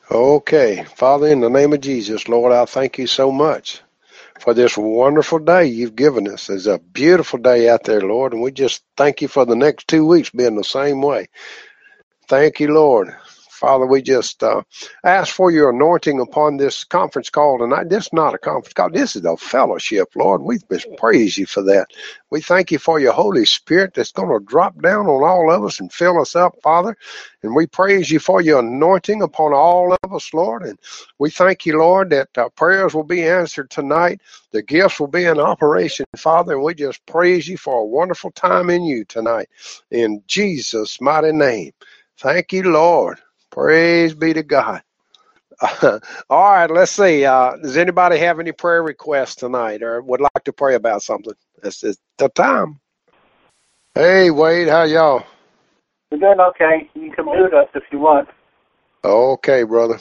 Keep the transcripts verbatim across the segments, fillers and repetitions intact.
Okay. Father, in the name of Jesus, Lord, I thank you so much for this wonderful day you've given us. It's a beautiful day out there, Lord, and we just thank you for the next two weeks being the same way. Thank you, Lord. Father, we just uh, ask for your anointing upon this conference call tonight. This is not a conference call. This is a fellowship, Lord. We just praise you for that. We thank you for your Holy Spirit that's going to drop down on all of us and fill us up, Father. And we praise you for your anointing upon all of us, Lord. And we thank you, Lord, that uh, prayers will be answered tonight. The gifts will be in operation, Father. And we just praise you for a wonderful time in you tonight. In Jesus' mighty name. Thank you, Lord. Praise be to God. All right, let's see. Uh, does anybody have any prayer requests tonight or would like to pray about something? This is the time. Hey, Wade, how y'all? We're doing okay. You can mute us if you want. Okay, brother.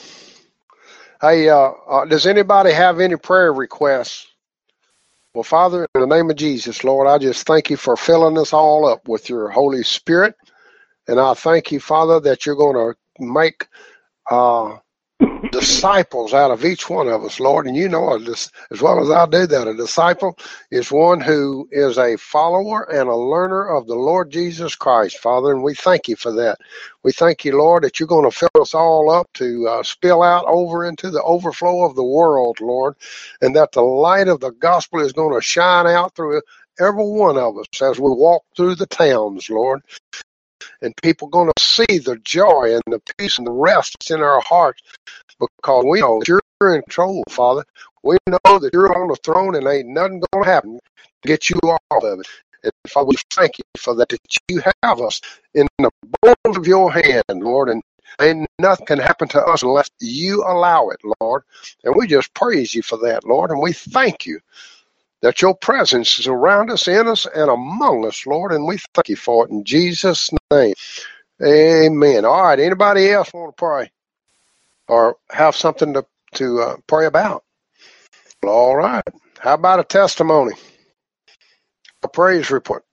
Hey, uh, uh, does anybody have any prayer requests? Well, Father, in the name of Jesus, Lord, I just thank you for filling us all up with your Holy Spirit. And I thank you, Father, that you're going to make uh, disciples out of each one of us, Lord. And you know, as well as I do that, a disciple is one who is a follower and a learner of the Lord Jesus Christ, Father. And we thank you for that. We thank you, Lord, that you're going to fill us all up to uh, spill out over into the overflow of the world, Lord, and that the light of the gospel is going to shine out through every one of us as we walk through the towns, Lord. And people are going to see the joy and the peace and the rest that's in our hearts because we know that you're in control, Father. We know that you're on the throne and ain't nothing going to happen to get you off of it. And Father, we thank you for that, that you have us in the palm of your hand, Lord, and ain't nothing can happen to us unless you allow it, Lord. And we just praise you for that, Lord, and we thank you that your presence is around us, in us, and among us, Lord, and we thank you for it in Jesus' name. Amen. All right, anybody else want to pray or have something to, to uh, pray about? All right. How about a testimony? A praise report?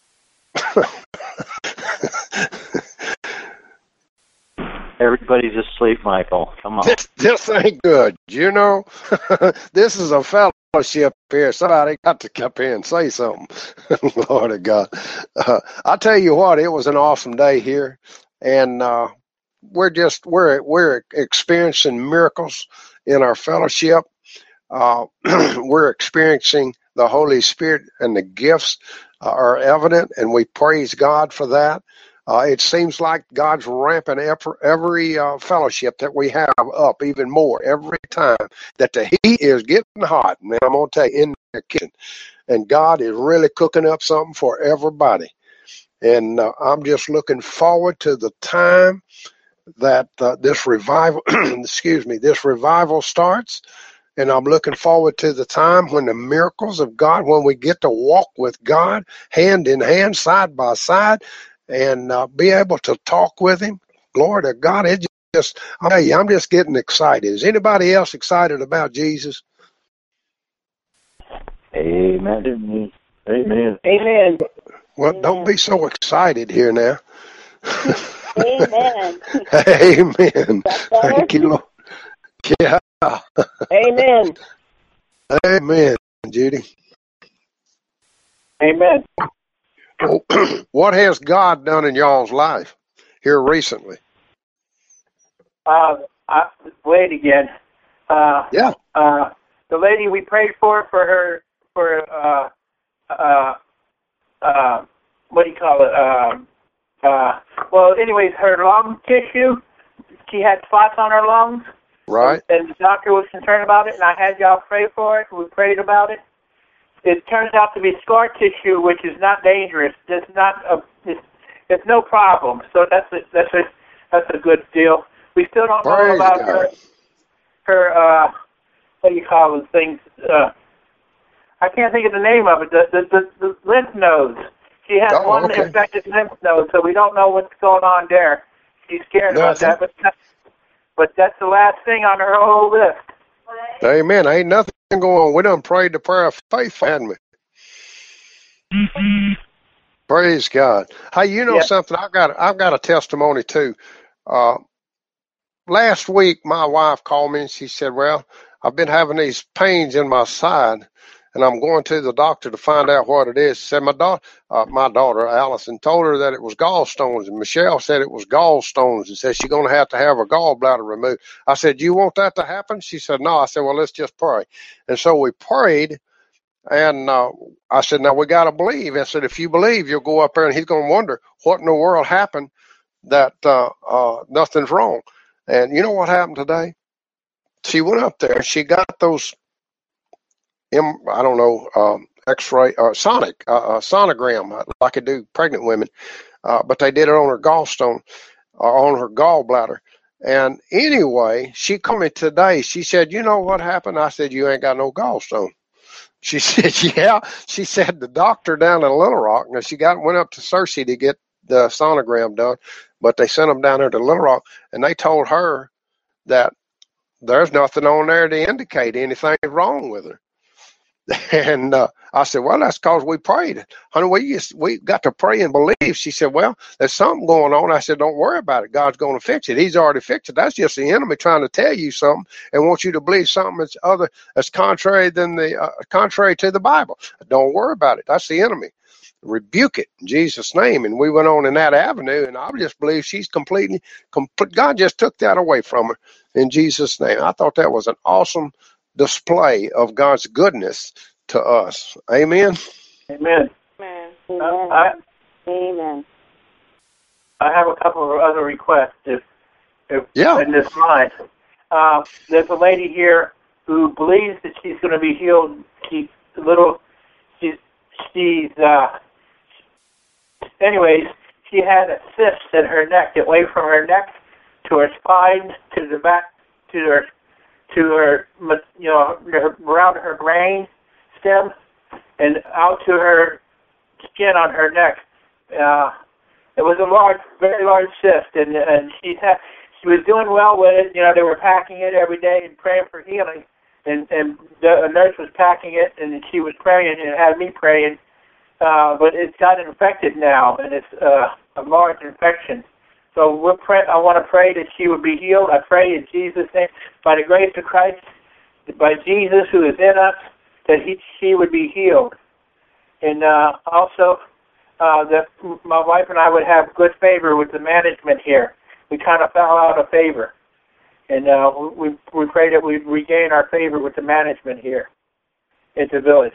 Everybody's asleep, Michael. Come on. This, this ain't good. You know, this is a fellowship here. Somebody got to come here and say something. Lord of God. Uh, I tell you what, it was an awesome day here. And uh, we're just, we're, we're experiencing miracles in our fellowship. Uh, we're experiencing the Holy Spirit, and the gifts uh, are evident, and we praise God for that. Uh, it seems like God's ramping every, every uh, fellowship that we have up even more every time that the heat is getting hot. Man, I'm going to tell you, in the kitchen. And God is really cooking up something for everybody. And uh, I'm just looking forward to the time that uh, this revival, excuse me, this revival starts. And I'm looking forward to the time when the miracles of God, when we get to walk with God hand in hand, side by side, and uh, be able to talk with him. Glory to God. It just, I tell you, I'm just getting excited. Is anybody else excited about Jesus? Amen. Amen. Amen. Well, Amen. Don't be so excited here now. Amen. Amen. Thank you, Lord. Yeah. Amen. Amen, Judy. Amen. Oh, what has God done in y'all's life here recently? Uh, I, wait again. Uh, Yeah. Uh, the lady we prayed for, for her, for, uh, uh, uh, what do you call it? Um, uh, well, anyways, her lung tissue, she had spots on her lungs. Right. And, and the doctor was concerned about it, and I had y'all pray for it. We prayed about it. It turns out to be scar tissue, which is not dangerous. It's not a, it's, it's no problem. So that's a, that's a, that's a good deal. We still don't know Praise about God. her, her, uh, what do you call those things? Uh, I can't think of the name of it. The, the, the, the lymph nodes. She has Oh, one okay. infected lymph node, so we don't know what's going on there. She's scared about Nothing. that, but that's, but that's the last thing on her whole list. Amen. Ain't nothing going on. We done prayed the prayer of faith, hadn't we? Mm-hmm. Praise God. Hey, you know Yeah. something? I've got I've got a testimony too. Uh, last week, my wife called me and she said, well, I've been having these pains in my side, and I'm going to the doctor to find out what it is. She said my daughter, uh, my daughter, Allison, told her that it was gallstones, and Michelle said it was gallstones and said she's going to have to have her gallbladder removed. I said, you want that to happen? She said, no. I said, well, let's just pray. And so we prayed, and uh, I said, now we got to believe. I said, if you believe, you'll go up there, and he's going to wonder what in the world happened, that uh, uh, nothing's wrong. And you know what happened today? She went up there. She got those, M, I don't know, um, X-ray, uh, sonic, uh, uh, sonogram, like I do pregnant women, uh, but they did it on her gallstone, uh, on her gallbladder. And anyway, she called me today. She said, you know what happened? I said, you ain't got no gallstone. She said, yeah. She said the doctor down in Little Rock, now she got went up to Searcy to get the sonogram done, but they sent them down there to Little Rock, and they told her that there's nothing on there to indicate anything wrong with her. And uh, I said, well, that's because we prayed. Honey, we just, we got to pray and believe. She said, well, there's something going on. I said, don't worry about it. God's going to fix it. He's already fixed it. That's just the enemy trying to tell you something and want you to believe something that's other, that's contrary than the, uh, contrary to the Bible. Don't worry about it. That's the enemy. Rebuke it in Jesus' name. And we went on in that avenue, and I just believe she's completely, complete. God just took that away from her in Jesus' name. I thought that was an awesome display of God's goodness to us. Amen. Amen. Amen. Uh, I, Amen. I have a couple of other requests if, if Yeah. in this line. Uh, there's a lady here who believes that she's going to be healed. She's a little, she's, she's, uh, anyways, she had a cyst in her neck that went from her neck to her spine, to the back, to her, to her, you know, around her brain stem, and out to her skin on her neck. Uh, it was a large, very large cyst, and and she had, she was doing well with it. You know, they were packing it every day and praying for healing, and and the a nurse was packing it, and she was praying and had me praying. Uh, but it's got infected now, and it's uh, a large infection. So we're pray- I want to pray that she would be healed. I pray in Jesus' name, by the grace of Christ, by Jesus who is in us, that he, she would be healed. And uh, also uh, that my wife and I would have good favor with the management here. We kind of fell out of favor. And uh, we, we pray that we regain our favor with the management here at the village.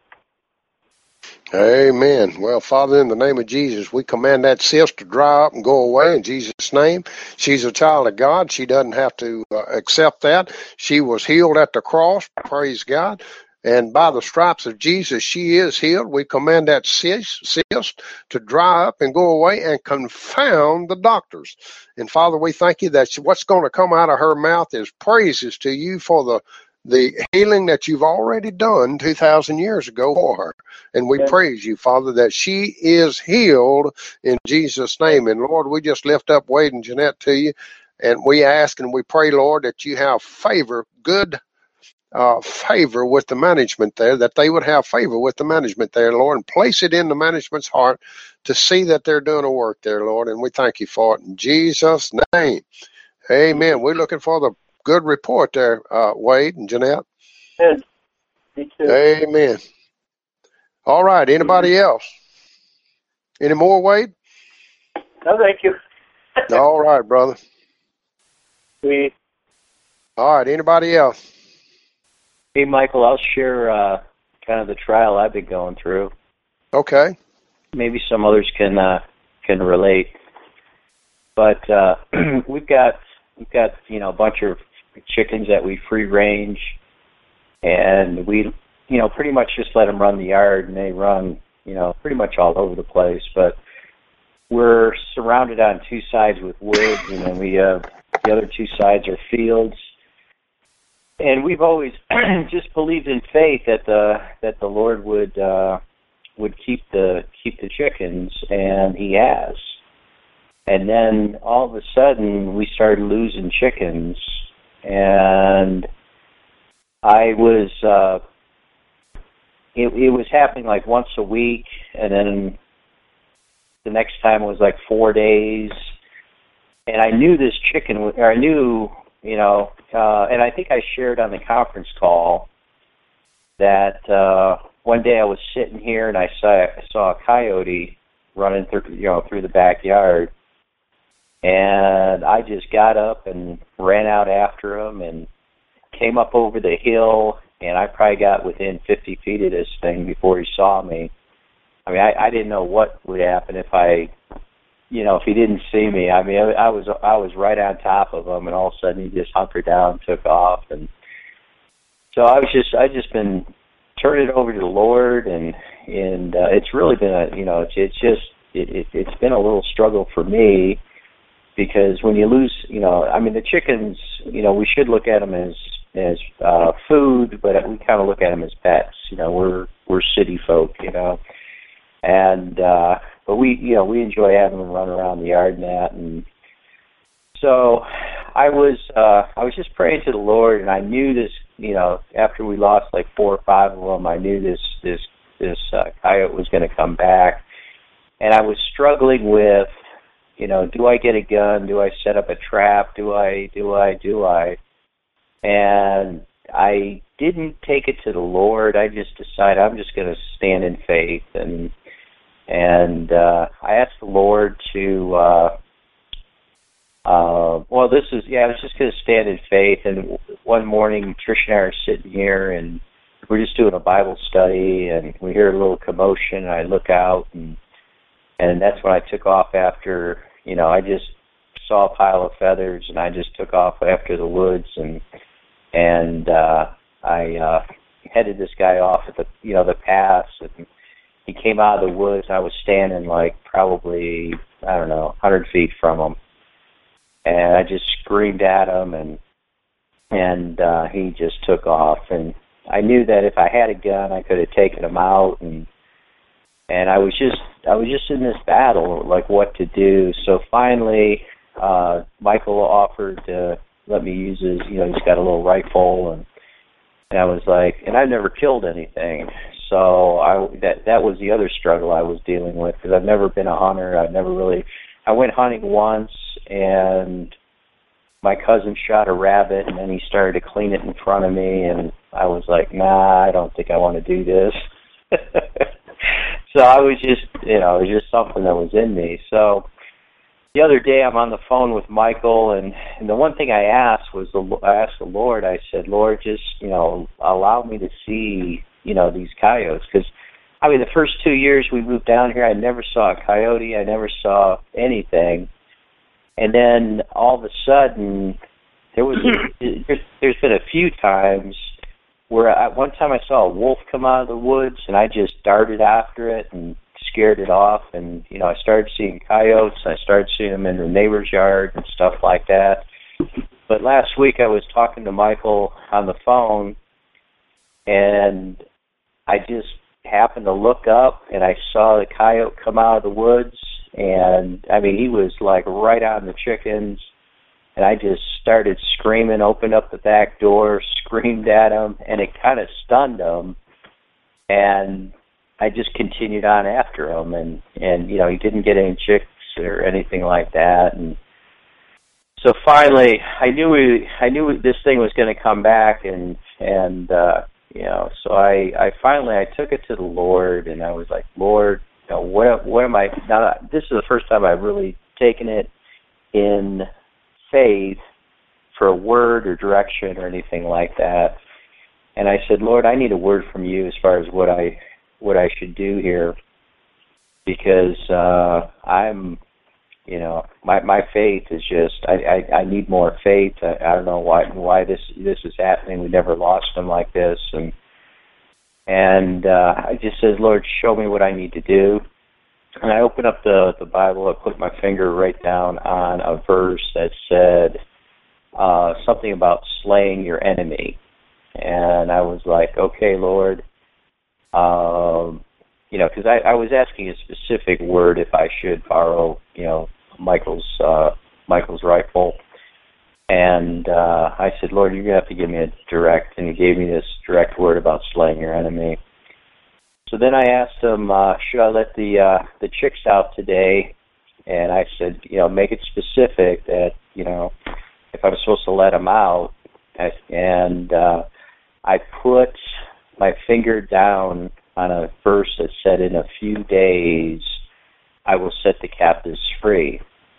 Amen. Well, Father, in the name of Jesus, we command that cyst to dry up and go away in Jesus' name. She's a child of God. She doesn't have to uh, accept that. She was healed at the cross. Praise God. And by the stripes of Jesus, she is healed. We command that cyst, cyst to dry up and go away and confound the doctors. And Father, we thank you that what's going to come out of her mouth is praises to you for the the healing that you've already done two thousand years ago for her. And we yes. praise you, Father, that she is healed in Jesus' name. And Lord, we just lift up Wade and Jeanette to you. And we ask and we pray, Lord, that you have favor, good uh, favor with the management there, that they would have favor with the management there, Lord, and place it in the management's heart to see that they're doing a work there, Lord. And we thank you for it in Jesus' name. Amen. We're looking for the good report there, uh, Wade and Jeanette. Yes. Me too. Amen. All right. Anybody else? Any more, Wade? No, thank you. All right, brother. We. All right. Anybody else? Hey, Michael, I'll share uh, kind of the trial I've been going through. Okay. Maybe some others can uh, can relate. But uh, we've got we've got you know a bunch of chickens that we free range, and we you know pretty much just let them run the yard, and they run you know pretty much all over the place. But we're surrounded on two sides with woods, and then we have the other two sides are fields. And we've always just believed in faith that the that the Lord would uh, would keep the keep the chickens, and He has. And then all of a sudden, we started losing chickens, and I was uh, it, it was happening like once a week, and then the next time it was like four days, and I knew this chicken, or I knew, you know, uh, and I think I shared on the conference call that uh, one day I was sitting here and I saw I saw a coyote running through, you know, through the backyard, and I just got up and ran out after him and came up over the hill, and I probably got within fifty feet of this thing before he saw me. I mean, I, I didn't know what would happen if I, you know, if he didn't see me. I mean, I, I was I was right on top of him, and all of a sudden he just hunkered down, took off, and so I was just I just been turning it over to the Lord, and and uh, it's really been a you know it's it's just it, it it's been a little struggle for me, because when you lose, you know, I mean, the chickens, you know, we should look at them as as uh, food, but we kind of look at them as pets. You know, we're we're city folk, you know, and uh, but we you know we enjoy having them run around the yard and that, and so I was uh, I was just praying to the Lord, and I knew this, you know, after we lost like four or five of them, I knew this this this uh, coyote was going to come back, and I was struggling with, you know, do I get a gun? Do I set up a trap? Do I do I do I? And I didn't take it to the Lord. I just decided I'm just going to stand in faith, and and uh, I asked the Lord to. Uh, Uh, well, this is, yeah, I was just going to stand in faith, and one morning, Trish and I are sitting here, and we're just doing a Bible study, and we hear a little commotion, and I look out, and and that's when I took off after, you know, I just saw a pile of feathers, and I just took off after the woods, and and uh, I uh, headed this guy off at the, you know, the pass, and he came out of the woods, and I was standing like probably, I don't know, one hundred feet from him. And I just screamed at him, and and uh, he just took off. And I knew that if I had a gun, I could have taken him out. And and I was just I was just in this battle, like what to do. So finally, uh, Michael offered to let me use his. You know, he's got a little rifle, and and I was like, and I've never killed anything. So I that that was the other struggle I was dealing with, because I've never been a hunter. I've never really. I went hunting once, and my cousin shot a rabbit, and then he started to clean it in front of me, and I was like, nah, I don't think I want to do this. So I was just, you know, it was just something that was in me. So the other day I'm on the phone with Michael, and, and the one thing I asked was, the, I asked the Lord, I said, Lord, just, you know, allow me to see, you know, these coyotes, because I mean, the first two years we moved down here, I never saw a coyote. I never saw anything. And then all of a sudden, there was a, there's, there's been a few times where I, one time I saw a wolf come out of the woods, and I just darted after it and scared it off. And, you know, I started seeing coyotes. I started seeing them in the neighbor's yard and stuff like that. But last week I was talking to Michael on the phone, and I just happened to look up, and I saw the coyote come out of the woods, and I mean, he was like right on the chickens, and I just started screaming, opened up the back door, screamed at him, and it kind of stunned him, and I just continued on after him, and, and you know, he didn't get any chicks or anything like that, and so finally, I knew we, I knew this thing was going to come back, and, and, uh, you know, so I, I finally, I took it to the Lord, and I was like, Lord, you know, what, what am I, now this is the first time I've really taken it in faith for a word or direction or anything like that. And I said, Lord, I need a word from you as far as what I, what I should do here, because uh, I'm, you know, my my faith is just, I, I, I need more faith. I, I don't know why why this this is happening. We never lost them like this, and and uh, I just said, Lord, show me what I need to do. And I opened up the the Bible. I put my finger right down on a verse that said uh, something about slaying your enemy, and I was like, okay, Lord. Um, You know, because I, I was asking a specific word if I should borrow, you know, Michael's uh, Michael's rifle, and uh, I said, Lord, you're gonna have to give me a direct, and He gave me this direct word about slaying your enemy. So then I asked him, uh, should I let the uh, the chicks out today? and I said, you know, make it specific that, you know, if I'm supposed to let him out. And uh, I put my finger down on a verse that said, in a few days, I will set the captives free.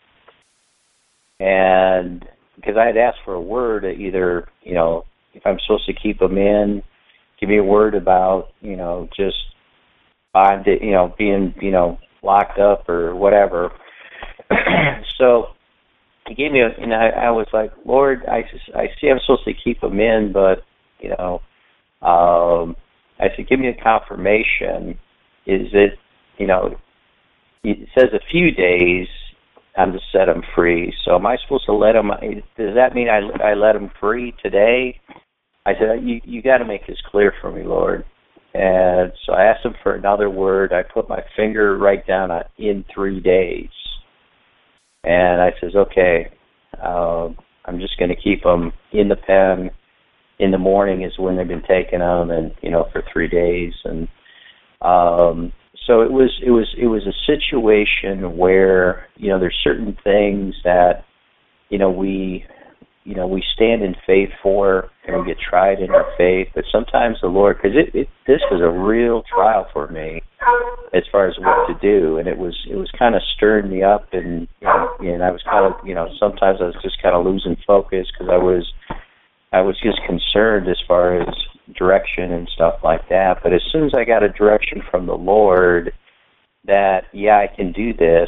And because I had asked for a word, either, you know, if I'm supposed to keep them in, give me a word about, you know, just bond, you know, being, you know, locked up or whatever. So he gave me a, and I, I was like, Lord, I, I see I'm supposed to keep them in, but, you know, um, I said, give me a confirmation. Is it, you know, it says a few days, I'm to set them free. So am I supposed to let them, does that mean I, I let them free today? I said, you, you got to make this clear for me, Lord. And so I asked him for another word. I put my finger right down on in three days. And I says, okay, uh, I'm just going to keep them in the pen. In the morning is when they've been taking them, and, you know, for three days. And um, so it was, it was, it was a situation where, you know, there's certain things that, you know, we, you know, we stand in faith for, and we get tried in our faith. But sometimes the Lord, because it, it, this was a real trial for me as far as what to do, and it was, it was kind of stirring me up, and, and, and I was kind of, you know, sometimes I was just kind of losing focus because I was, I was just concerned as far as direction and stuff like that. But as soon as I got a direction from the Lord that, yeah, I can do this,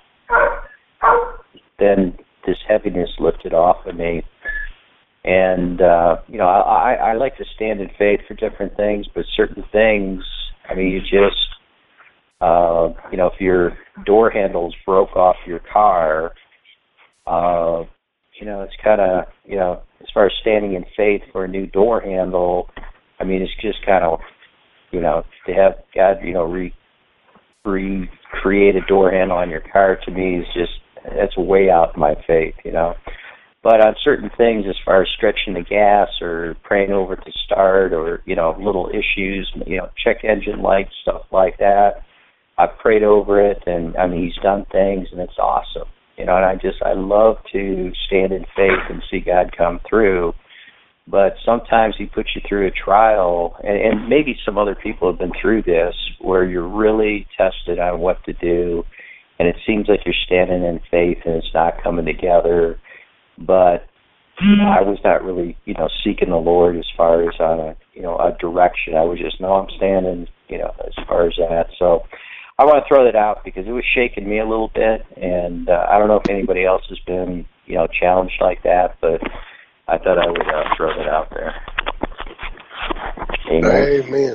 then this heaviness lifted off of me. And, uh, you know, I, I like to stand in faith for different things, but certain things, I mean, you just, uh, you know, if your door handles broke off your car, uh, you know, it's kind of, you know, as far as standing in faith for a new door handle, I mean, it's just kind of, you know, to have God, you know, re, recreate a door handle on your car, to me is just, that's way out my faith, you know. But on certain things, as far as stretching the gas or praying over to start, or, you know, little issues, you know, check engine lights, stuff like that, I've prayed over it, and, I mean, he's done things, and it's awesome. You know, and I just, I love to stand in faith and see God come through. But sometimes he puts you through a trial, and, and maybe some other people have been through this, where you're really tested on what to do, and it seems like you're standing in faith and it's not coming together. But I was not really, you know, seeking the Lord as far as on a, you know, a direction. I was just, no, I'm standing, you know, as far as that. So I want to throw that out because it was shaking me a little bit, and uh, I don't know if anybody else has been, you know, challenged like that, but I thought I would uh, throw that out there. Amen. Amen.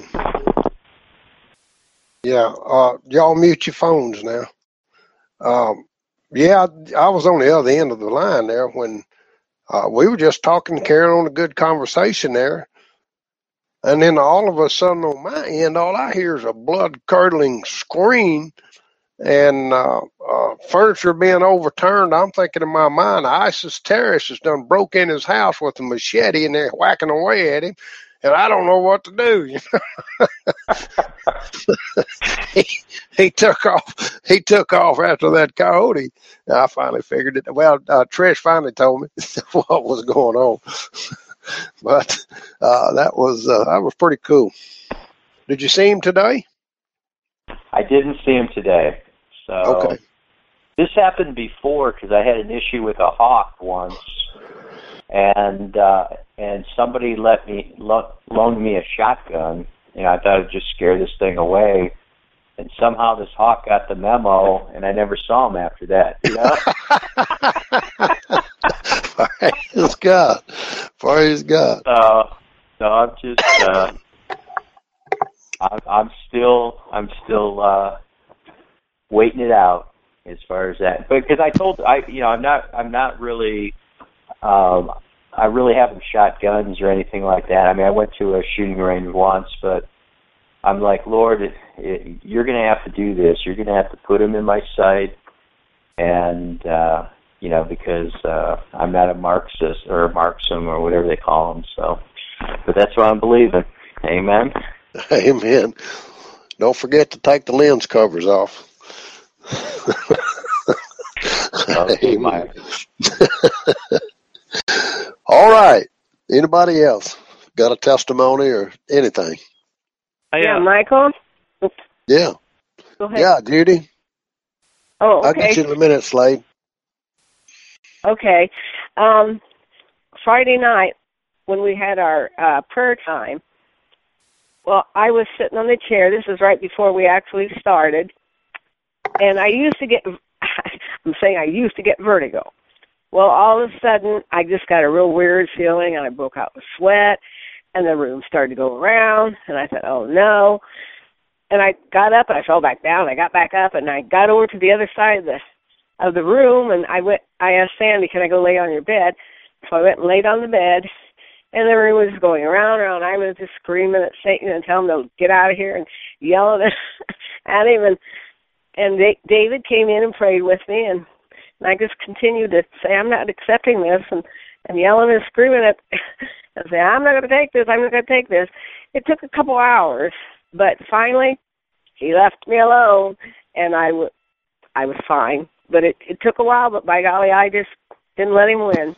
Yeah, uh, y'all mute your phones now. Um, yeah, I, I was on the other end of the line there when uh, we were just talking, carrying on a good conversation there. And then all of a sudden on my end, all I hear is a blood-curdling scream and uh, uh, furniture being overturned. I'm thinking in my mind, ISIS terrorists has done broke in his house with a machete and they're whacking away at him. And I don't know what to do. You know? he, he took off. He took off after that coyote. I finally figured it. Well, uh, Trish finally told me what was going on. But uh, that was uh, that was pretty cool. Did you see him today? I didn't see him today. So okay. This happened before because I had an issue with a hawk once, and uh, and somebody let me lo- loaned me a shotgun, and I thought I'd just scare this thing away. And somehow this hawk got the memo, and I never saw him after that. You know? Praise God. Praise God. Uh, so I'm just, uh, I'm, I'm still, I'm still uh, waiting it out as far as that. But because I told, I, you know, I'm not, I'm not really, um, I really haven't shot guns or anything like that. I mean, I went to a shooting range once, but I'm like, Lord, it, it, you're going to have to do this. You're going to have to put them in my sight, and uh, you know, because uh, I'm not a Marxist or a Marxism or whatever they call them. So, but that's what I'm believing. Amen. Amen. Don't forget to take the lens covers off. Okay, Mike. All right. Anybody else got a testimony or anything? Hey, Yeah, uh, Michael. Yeah. Go ahead. Yeah, Judy. Oh, I'll okay. get you in a minute, Slade. Okay. Um, Friday night when we had our uh, prayer time, well, I was sitting on the chair. This was right before we actually started. And I used to get, I'm saying I used to get vertigo. Well, all of a sudden, I just got a real weird feeling, and I broke out with sweat, and the room started to go around, and I thought, oh, no. And I got up, and I fell back down. I got back up, and I got over to the other side of the of the room, and I went. I asked Sandy, can I go lay on your bed? So I went and laid on the bed, and the room was going around and around. I was just screaming at Satan and telling him to get out of here and yelling at him. And, and they, David came in and prayed with me, and, and I just continued to say, I'm not accepting this, and, and yelling and screaming at and say, I'm not going to take this, I'm not going to take this. It took a couple hours, but finally he left me alone, and I, w- I was fine. But it, it took a while, but by golly, I just didn't let him win.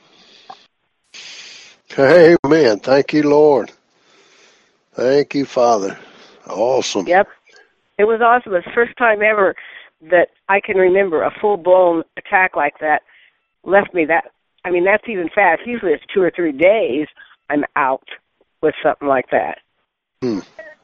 Amen. Thank you, Lord. Thank you, Father. Awesome. Yep. It was awesome. It's the first time ever that I can remember a full-blown attack like that left me that. I mean, that's even fast. Usually it's two or three days I'm out with something like that. Hmm.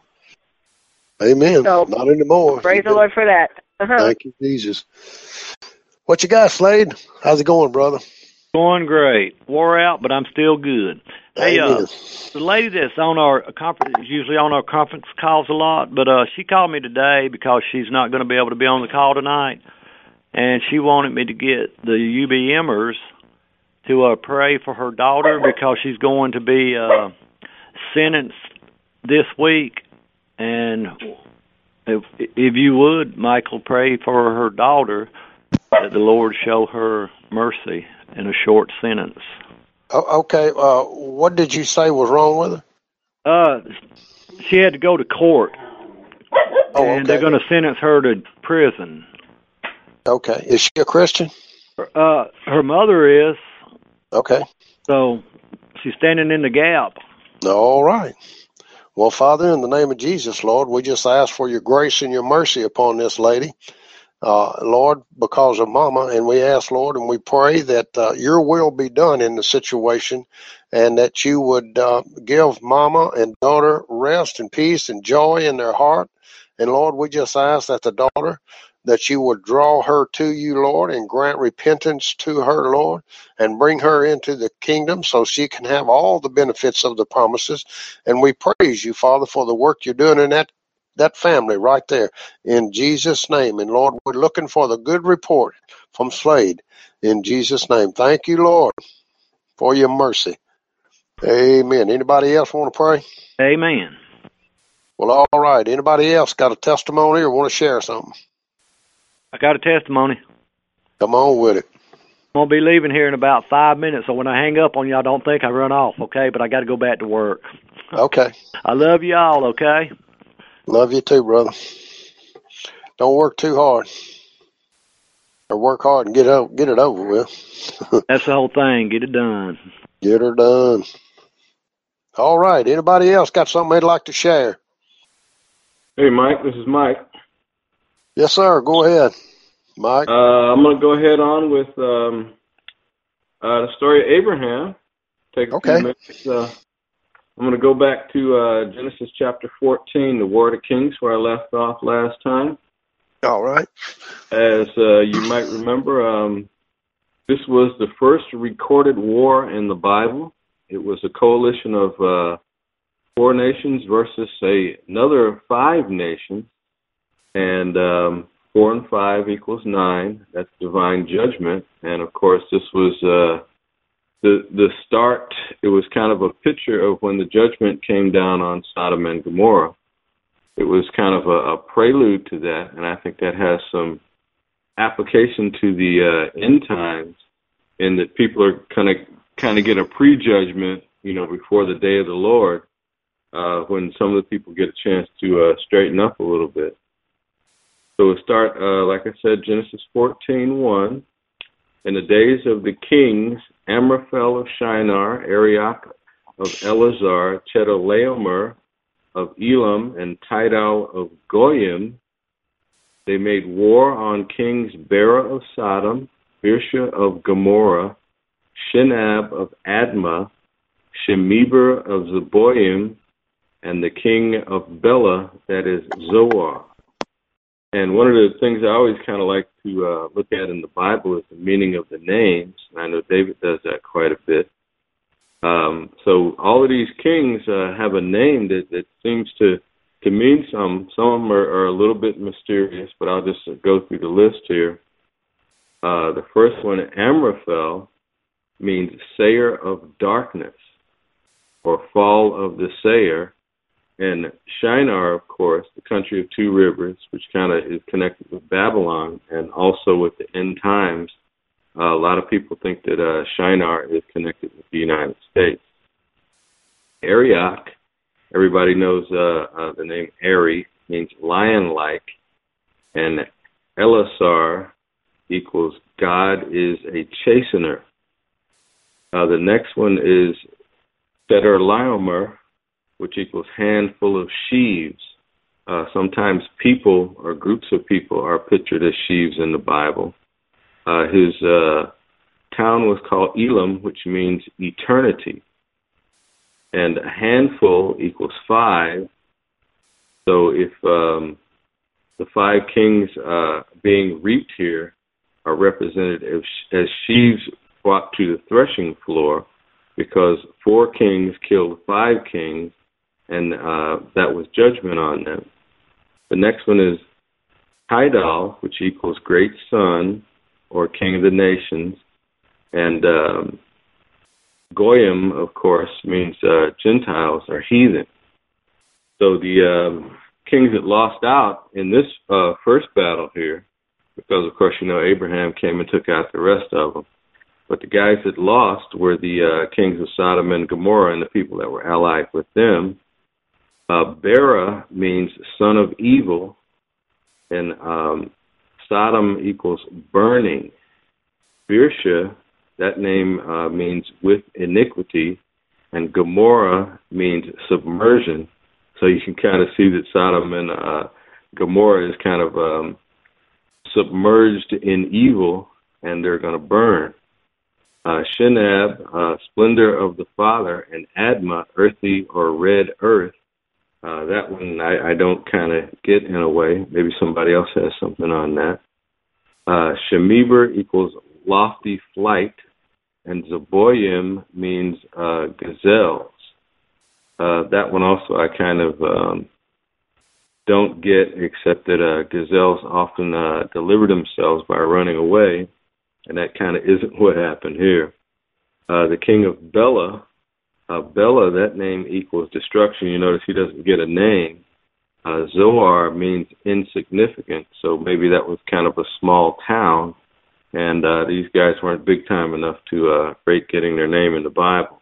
Amen. So, not anymore. Praise the Lord for that. Uh-huh. Thank you, Jesus. What you got, Slade? How's it going, brother? Going great. Wore out, but I'm still good. Hey, uh, Amen. the lady that's on our conference, is usually on our conference calls a lot, but uh, she called me today because she's not going to be able to be on the call tonight, and she wanted me to get the U B Mers to uh, pray for her daughter because she's going to be uh, sentenced this week, and if, if you would, Michael, pray for her daughter that the Lord show her mercy in a short sentence. Oh, okay. Uh, what did you say was wrong with her? Uh, she had to go to court, Oh, and okay. they're going to sentence her to prison. Okay. Is she a Christian? Uh, her mother is, Okay. so she's standing in the gap. All right. Well, Father, in the name of Jesus, Lord, we just ask for your grace and your mercy upon this lady. Uh, Lord, because of Mama, and we ask, Lord, and we pray that uh, your will be done in the situation, and that you would uh, give Mama and daughter rest and peace and joy in their heart. And Lord, we just ask that the daughter, that you would draw her to you, Lord, and grant repentance to her, Lord, and bring her into the kingdom so she can have all the benefits of the promises. And we praise you, Father, for the work you're doing in that that family right there, in Jesus' name. And Lord, we're looking for the good report from Slade, in Jesus' name. Thank you, Lord, for your mercy. Amen. Anybody else want to pray? Amen. Well, all right. Anybody else got a testimony or want to share something? I got a testimony. Come on with it. I'm going to be leaving here in about five minutes, so when I hang up on y'all, don't think I run off, okay? But I got to go back to work. Okay. I love y'all, okay? Love you too, brother. Don't work too hard. Or work hard and get out, get it over with. That's the whole thing. Get it done. Get her done. All right. Anybody else got something they'd like to share? Hey, Mike. This is Mike. Yes, sir. Go ahead, Mike. Uh, I'm going to go ahead on with um, uh, the story of Abraham. Take a Okay. few minutes. Uh, I'm going to go back to uh, Genesis chapter fourteen, the War of the Kings, where I left off last time. All right. As uh, you might remember, um, this was the first recorded war in the Bible. It was a coalition of uh, four nations versus a, another five nations. And um, four and five equals nine. That's divine judgment. And, of course, this was uh, the the start. It was kind of a picture of when the judgment came down on Sodom and Gomorrah. It was kind of a, a prelude to that, and I think that has some application to the uh, end times, in that people are kind of kind of get a prejudgment, you know, before the day of the Lord, uh, when some of the people get a chance to uh, straighten up a little bit. So we'll start, uh, like I said, Genesis fourteen one. In the days of the kings, Amraphel of Shinar, Arioch of Elazar, Chedorlaomer of Elam, and Tidal of Goyim, they made war on kings Bera of Sodom, Birsha of Gomorrah, Shinab of Admah, Shemeber of Zeboim, and the king of Bela, that is Zoar. And one of the things I always kind of like to uh, look at in the Bible is the meaning of the names. And I know David does that quite a bit. Um, so all of these kings uh, have a name that, that seems to, to mean some. Some of them are, are a little bit mysterious, but I'll just go through the list here. Uh, the first one, Amraphel, means sayer of darkness, or fall of the sayer. And Shinar, of course, the country of two rivers, which kind of is connected with Babylon and also with the end times. Uh, a lot of people think that uh, Shinar is connected with the United States. Arioch, everybody knows uh, uh, the name Ari, means lion-like. And Elasar equals God is a chastener. Uh, the next one is Chedorlaomer, which equals handful of sheaves. Uh, sometimes people or groups of people are pictured as sheaves in the Bible. Uh, his uh, town was called Elam, which means eternity. And a handful equals five. So if um, the five kings uh, being reaped here are represented as, as sheaves brought to the threshing floor, because four kings killed five kings, and uh, that was judgment on them. The next one is Tidal, which equals great son, or king of the nations. And um, Goyim, of course, means uh, Gentiles or heathen. So the um, kings that lost out in this uh, first battle here, because, of course, you know, Abraham came and took out the rest of them. But the guys that lost were the uh, kings of Sodom and Gomorrah and the people that were allied with them. Uh, Bera means son of evil, and um, Sodom equals burning. Birsha, that name uh, means with iniquity, and Gomorrah means submersion. So you can kind of see that Sodom and uh, Gomorrah is kind of um, submerged in evil, and they're going to burn. Uh, Shinab, uh, splendor of the Father, and Admah, earthy or red earth. Uh, that one I, I don't kind of get in a way. Maybe somebody else has something on that. Uh, Shemeber equals lofty flight, and Zeboim means uh, gazelles. Uh, that one also I kind of um, don't get, except that uh, gazelles often uh, deliver themselves by running away, and that kind of isn't what happened here. Uh, the king of Bela, Uh, Bela, that name equals destruction. You notice he doesn't get a name. Uh, Zoar means insignificant, so maybe that was kind of a small town, and uh, these guys weren't big time enough to uh, rate getting their name in the Bible.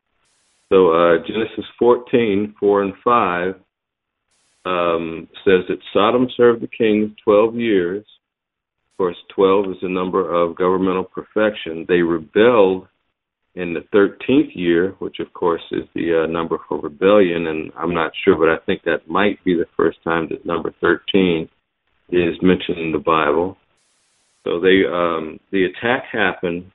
So uh, Genesis fourteen, four and five um, says that Sodom served the kings twelve years. Of course, twelve is the number of governmental perfection. They rebelled in the thirteenth year, which of course is the uh, number for rebellion, and I'm not sure, but I think that might be the first time that number thirteen is mentioned in the Bible. So they um, the attack happened,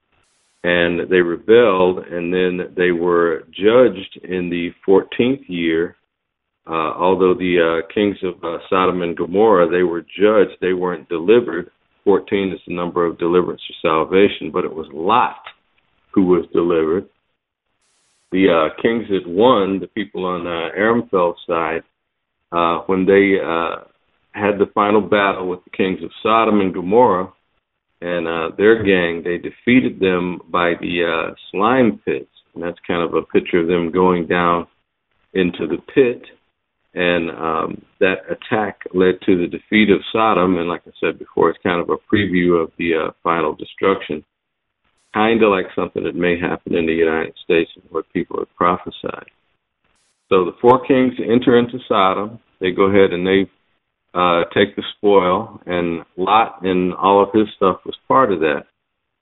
and they rebelled, and then they were judged in the fourteenth year. Uh, although the uh, kings of uh, Sodom and Gomorrah, they were judged, they weren't delivered. fourteen is the number of deliverance or salvation, but it was Lot who was delivered. The uh, kings that won, the people on uh, Aramfel's side, uh, when they uh, had the final battle with the kings of Sodom and Gomorrah and uh, their gang, they defeated them by the uh, slime pits. And that's kind of a picture of them going down into the pit. And um, that attack led to the defeat of Sodom. And like I said before, it's kind of a preview of the uh, final destruction. Kind of like something that may happen in the United States and what people have prophesied. So the four kings enter into Sodom. They go ahead and they uh, take the spoil, and Lot and all of his stuff was part of that.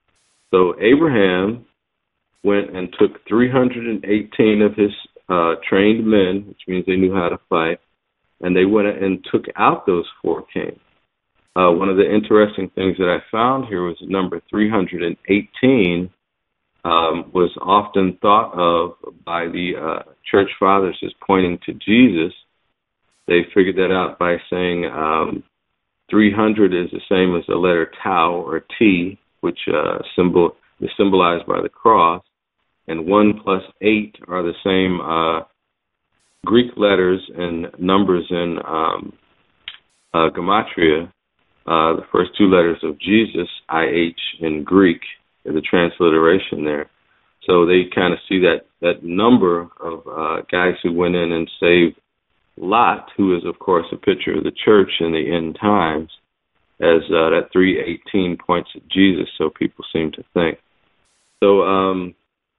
So Abraham went and took three hundred eighteen of his uh, trained men, which means they knew how to fight, and they went and took out those four kings. Uh, one of the interesting things that I found here was number three hundred eighteen um, was often thought of by the uh, church fathers as pointing to Jesus. They figured that out by saying um, three hundred is the same as the letter tau or T, which uh, symbol is symbolized by the cross, and one plus eight are the same uh, Greek letters and numbers in um, uh, Gematria. Uh, the first two letters of Jesus, I H in Greek, is a transliteration there. So they kind of see that, that number of uh, guys who went in and saved Lot, who is, of course, a picture of the church in the end times, as uh, that three eighteen points at Jesus, so people seem to think. So um,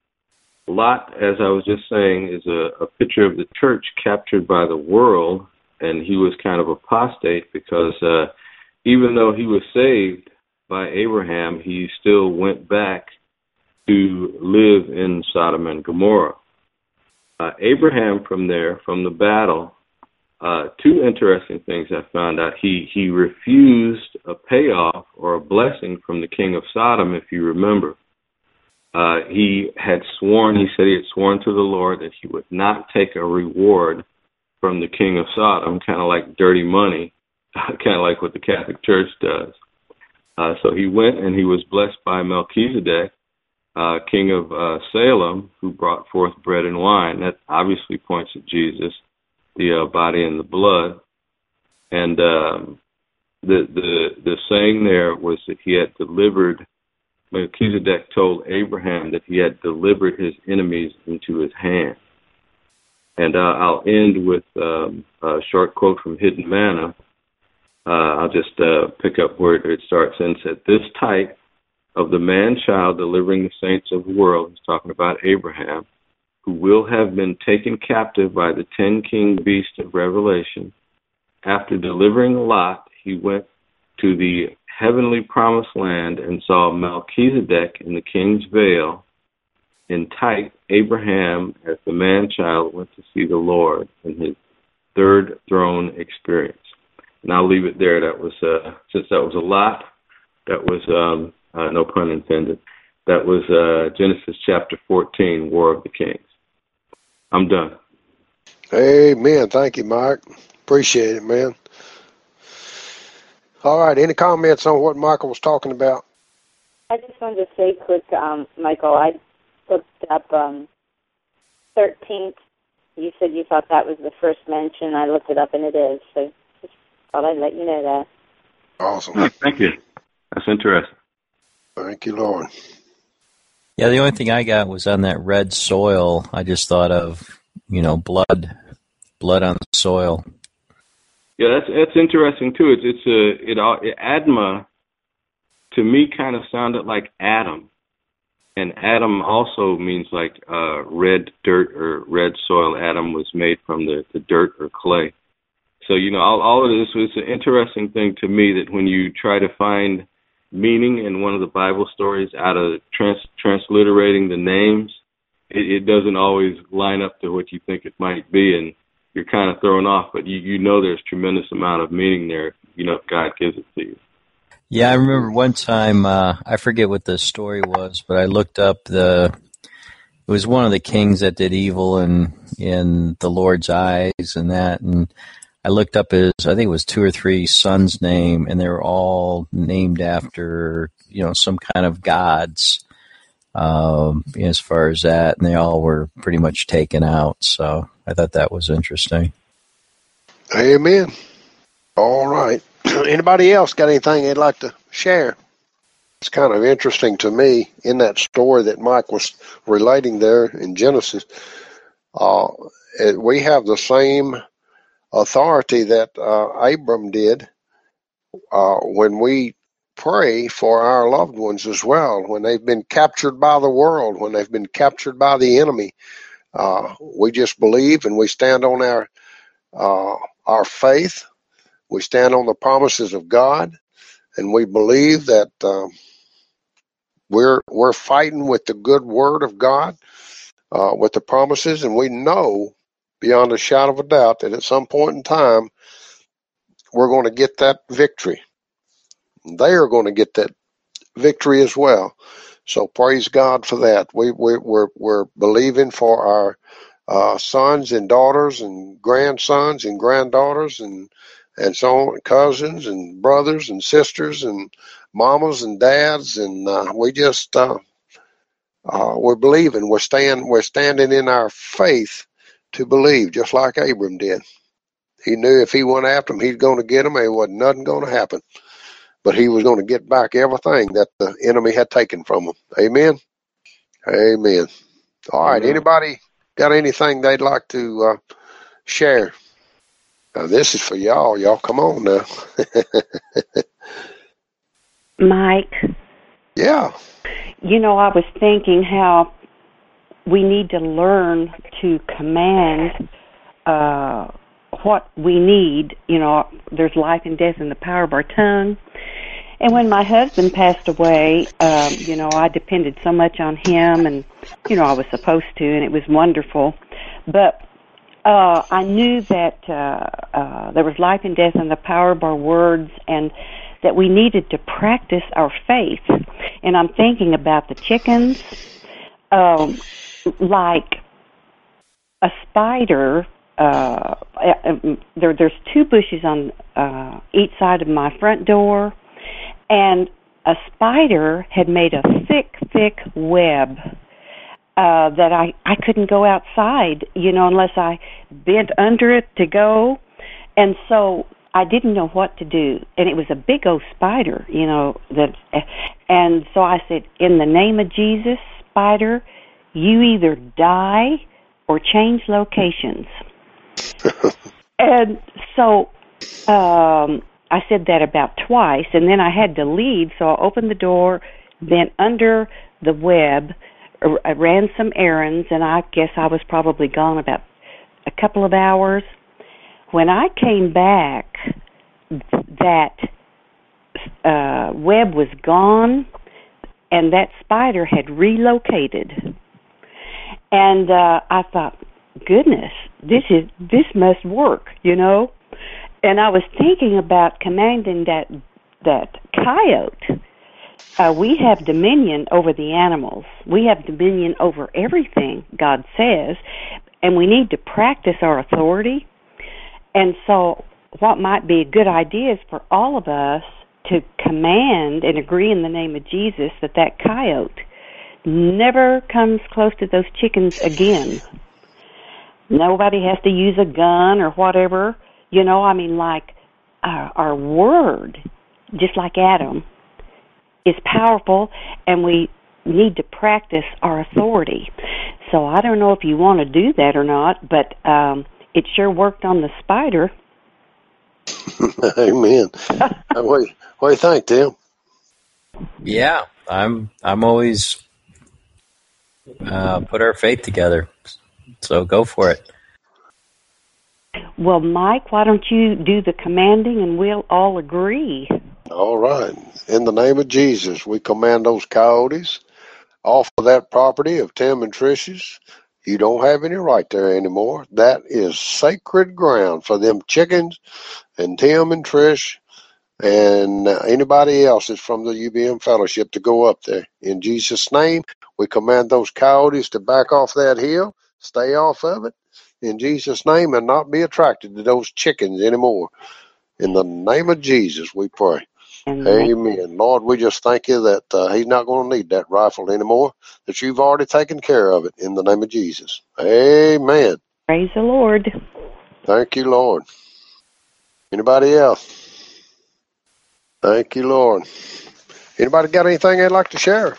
Lot, as I was just saying, is a, a picture of the church captured by the world, and he was kind of apostate because uh, even though he was saved by Abraham, he still went back to live in Sodom and Gomorrah. Uh, Abraham, from there, from the battle, uh, two interesting things I found out. He, he refused a payoff or a blessing from the king of Sodom, if you remember. Uh, he had sworn, he said he had sworn to the Lord that he would not take a reward from the king of Sodom, kind of like dirty money, kind of like what the Catholic Church does. Uh, so he went and he was blessed by Melchizedek, uh, king of uh, Salem, who brought forth bread and wine. That obviously points at Jesus, the uh, body and the blood. And um, the, the, the saying there was that he had delivered, Melchizedek told Abraham that he had delivered his enemies into his hand. And uh, I'll end with um, a short quote from Hidden Manna. Uh, I'll just uh, pick up where it starts and said, "This type of the man-child delivering the saints of the world," he's talking about Abraham, "who will have been taken captive by the ten-king beast of Revelation. After delivering Lot, he went to the heavenly promised land and saw Melchizedek in the king's veil. In type, Abraham, as the man-child, went to see the Lord in his third throne experience." And I'll leave it there. That was, uh, since that was a lot, that was, um, uh, no pun intended, that was uh, Genesis chapter fourteen, War of the Kings. I'm done. Amen. Thank you, Mike. Appreciate it, man. All right. Any comments on what Michael was talking about? I just wanted to say quick, um, Michael, I looked up um, thirteenth. You said you thought that was the first mention. I looked it up, and it is. So just thought I'd let you know that. Awesome. Oh, thank you. That's interesting. Thank you, Lord. Yeah, the only thing I got was on that red soil. I just thought of, you know, blood, blood on the soil. Yeah, that's that's interesting too. It's it's a it, it Adma to me kind of sounded like Adam, and Adam also means like uh, red dirt or red soil. Adam was made from the, the dirt or clay. So you know, all, all of this was an interesting thing to me that when you try to find meaning in one of the Bible stories out of trans, transliterating the names, it, it doesn't always line up to what you think it might be, and you're kind of thrown off, but you, you know there's tremendous amount of meaning there, you know, if God gives it to you. Yeah, I remember one time, uh, I forget what the story was, but I looked up the, it was one of the kings that did evil in, in the Lord's eyes and that, and I looked up his, I think it was two or three sons' name, and they were all named after, you know, some kind of gods, um, as far as that, and they all were pretty much taken out, so I thought that was interesting. Amen. All right. Anybody else got anything they'd like to share? It's kind of interesting to me in that story that Mike was relating there in Genesis. Uh, it, we have the same authority that uh, Abram did uh, when we pray for our loved ones as well, when they've been captured by the world, when they've been captured by the enemy. Uh, we just believe and we stand on our uh, our faith. We stand on the promises of God, and we believe that uh, we're we're fighting with the good word of God, uh, with the promises, and we know beyond a shadow of a doubt that at some point in time we're going to get that victory. They are going to get that victory as well. So praise God for that. We, we we're we're believing for our uh, sons and daughters and grandsons and granddaughters and and so on, cousins and brothers and sisters and mamas and dads, and uh, we just uh, uh, we're believing. We're stand we're standing in our faith to believe, just like Abram did. He knew if he went after him, he's going to get him, and wasn't nothing going to happen. But he was going to get back everything that the enemy had taken from him. Amen. Amen. All right. Amen. Anybody got anything they'd like to uh, share? Now, this is for y'all. Y'all come on now. Mike. Yeah. You know, I was thinking how we need to learn to command uh, what we need. You know, there's life and death in the power of our tongue. And when my husband passed away, um, you know, I depended so much on him, and, you know, I was supposed to, and it was wonderful. But uh, I knew that uh, uh, there was life and death in the power of our words, and that we needed to practice our faith. And I'm thinking about the chickens, um, like a spider. Uh, there, there's two bushes on uh, each side of my front door, and a spider had made a thick, thick web uh, that I, I couldn't go outside, you know, unless I bent under it to go. And so I didn't know what to do. And it was a big old spider, you know. That, and so I said, in the name of Jesus, spider, you either die or change locations. And so um, I said that about twice, and then I had to leave, so I opened the door, bent under the web, I ran some errands, and I guess I was probably gone about a couple of hours. When I came back, that uh, web was gone, and that spider had relocated. And uh, I thought, goodness, this is this must work, you know. And I was thinking about commanding that that coyote. Uh, we have dominion over the animals. We have dominion over everything, God says, and we need to practice our authority. And so what might be a good idea is for all of us to command and agree in the name of Jesus that that coyote never comes close to those chickens again. Nobody has to use a gun or whatever. You know, I mean, like our, our word, just like Adam, is powerful, and we need to practice our authority. So I don't know if you want to do that or not, but um, it sure worked on the spider. Amen. what, what do you think, Tim? Yeah, I'm. I'm always uh, put our faith together. So go for it. Well, Mike, why don't you do the commanding, and we'll all agree. All right. In the name of Jesus, we command those coyotes off of that property of Tim and Trish's. You don't have any right there anymore. That is sacred ground for them chickens and Tim and Trish and anybody else that's from the U B M Fellowship to go up there. In Jesus' name, we command those coyotes to back off that hill, stay off of it, in Jesus' name, and not be attracted to those chickens anymore. In the name of Jesus, we pray. Amen. Amen. Lord, we just thank you that uh, he's not going to need that rifle anymore, that you've already taken care of it in the name of Jesus. Amen. Praise the Lord. Thank you, Lord. Anybody else? Thank you, Lord. Anybody got anything they'd like to share?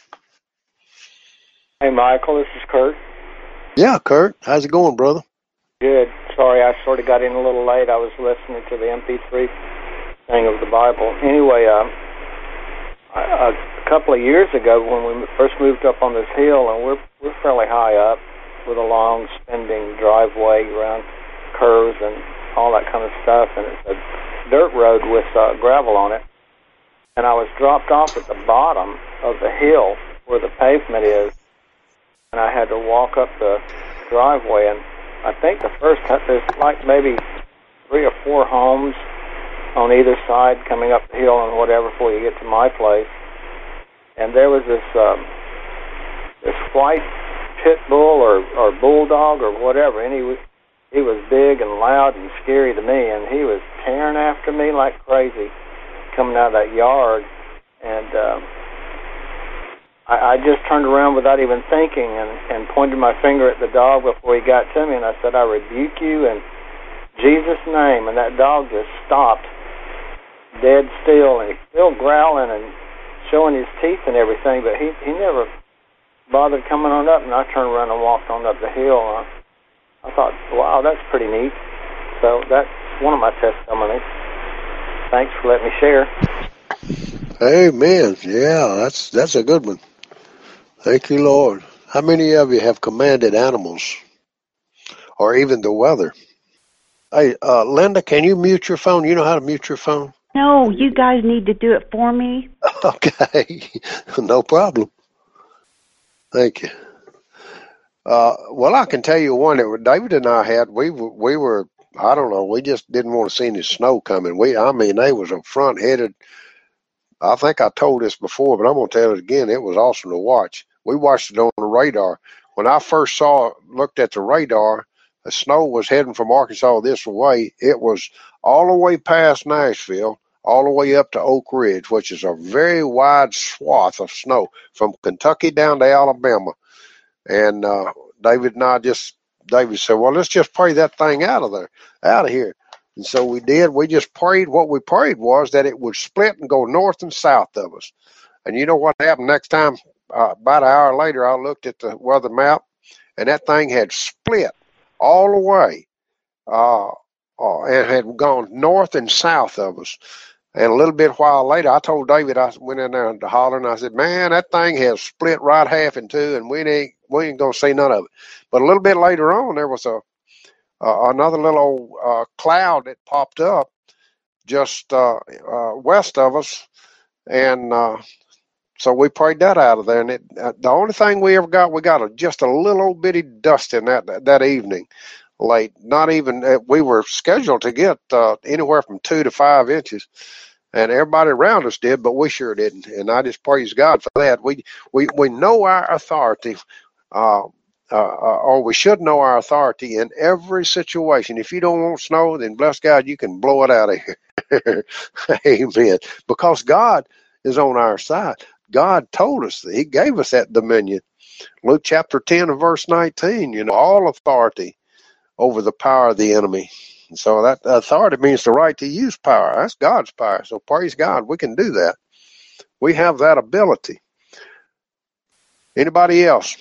Hey, Michael, this is Kurt. Yeah, Kurt. How's it going, brother? Good. Sorry, I sort of got in a little late. I was listening to the M P three thing of the Bible. Anyway, uh, a, a couple of years ago when we first moved up on this hill, and we're we're fairly high up with a long, spending driveway around curves and all that kind of stuff, and it's a dirt road with uh, gravel on it. and I was dropped off at the bottom of the hill where the pavement is, and I had to walk up the driveway, and I think the first time, there's like maybe three or four homes on either side coming up the hill and whatever before you get to my place. And there was this um, this white pit bull or, or bulldog or whatever, and he was, he was big and loud and scary to me, and he was tearing after me like crazy coming out of that yard. And um, I, I just turned around without even thinking and, and pointed my finger at the dog before he got to me, and I said, I rebuke you in Jesus' name. And that dog just stopped dead still, and he's still growling and showing his teeth and everything, but he he never bothered coming on up, and I turned around and walked on up the hill. And I, I thought, wow, that's pretty neat. So that's one of my testimonies. Thanks for letting me share. Amen. Yeah, that's that's a good one. Thank you, Lord. How many of you have commanded animals or even the weather? Hey, uh, Linda, can you mute your phone? You know how to mute your phone? No, you guys need to do it for me. Okay, no problem. Thank you. Uh, well, I can tell you one that David and I had. We were, we were, I don't know, we just didn't want to see any snow coming. We, I mean, they was a front headed. I think I told this before, but I'm going to tell it again. It was awesome to watch. We watched it on the radar. When I first saw, looked at the radar, the snow was heading from Arkansas this way. It was all the way past Nashville, all the way up to Oak Ridge, which is a very wide swath of snow from Kentucky down to Alabama. And uh, David and I just, David said, well, let's just pray that thing out of there, out of here. And so we did. We just prayed. What we prayed was that it would split and go north and south of us. And you know what happened next time? Uh, about an hour later, I looked at the weather map, and that thing had split all the way uh, uh, and had gone north and south of us. And a little bit while later, I told David, I went in there to holler, and I said, man, that thing has split right half in two, and we ain't, we ain't going to see none of it. But a little bit later on, there was a uh, another little old, uh, cloud that popped up just uh, uh, west of us, and uh, so we prayed that out of there. And it, uh, the only thing we ever got, we got a, just a little old bitty dusting that, that, that evening late. Not even, uh, we were scheduled to get uh, anywhere from two to five inches. And everybody around us did, but we sure didn't. And I just praise God for that. We we, we know our authority, uh, uh, or we should know our authority in every situation. If you don't want snow, then bless God, you can blow it out of here. Amen. Because God is on our side. God told us that He gave us that dominion. Luke chapter ten and verse nineteen, you know, all authority over the power of the enemy. And so that authority means the right to use power. That's God's power. So praise God, we can do that. We have that ability. Anybody else?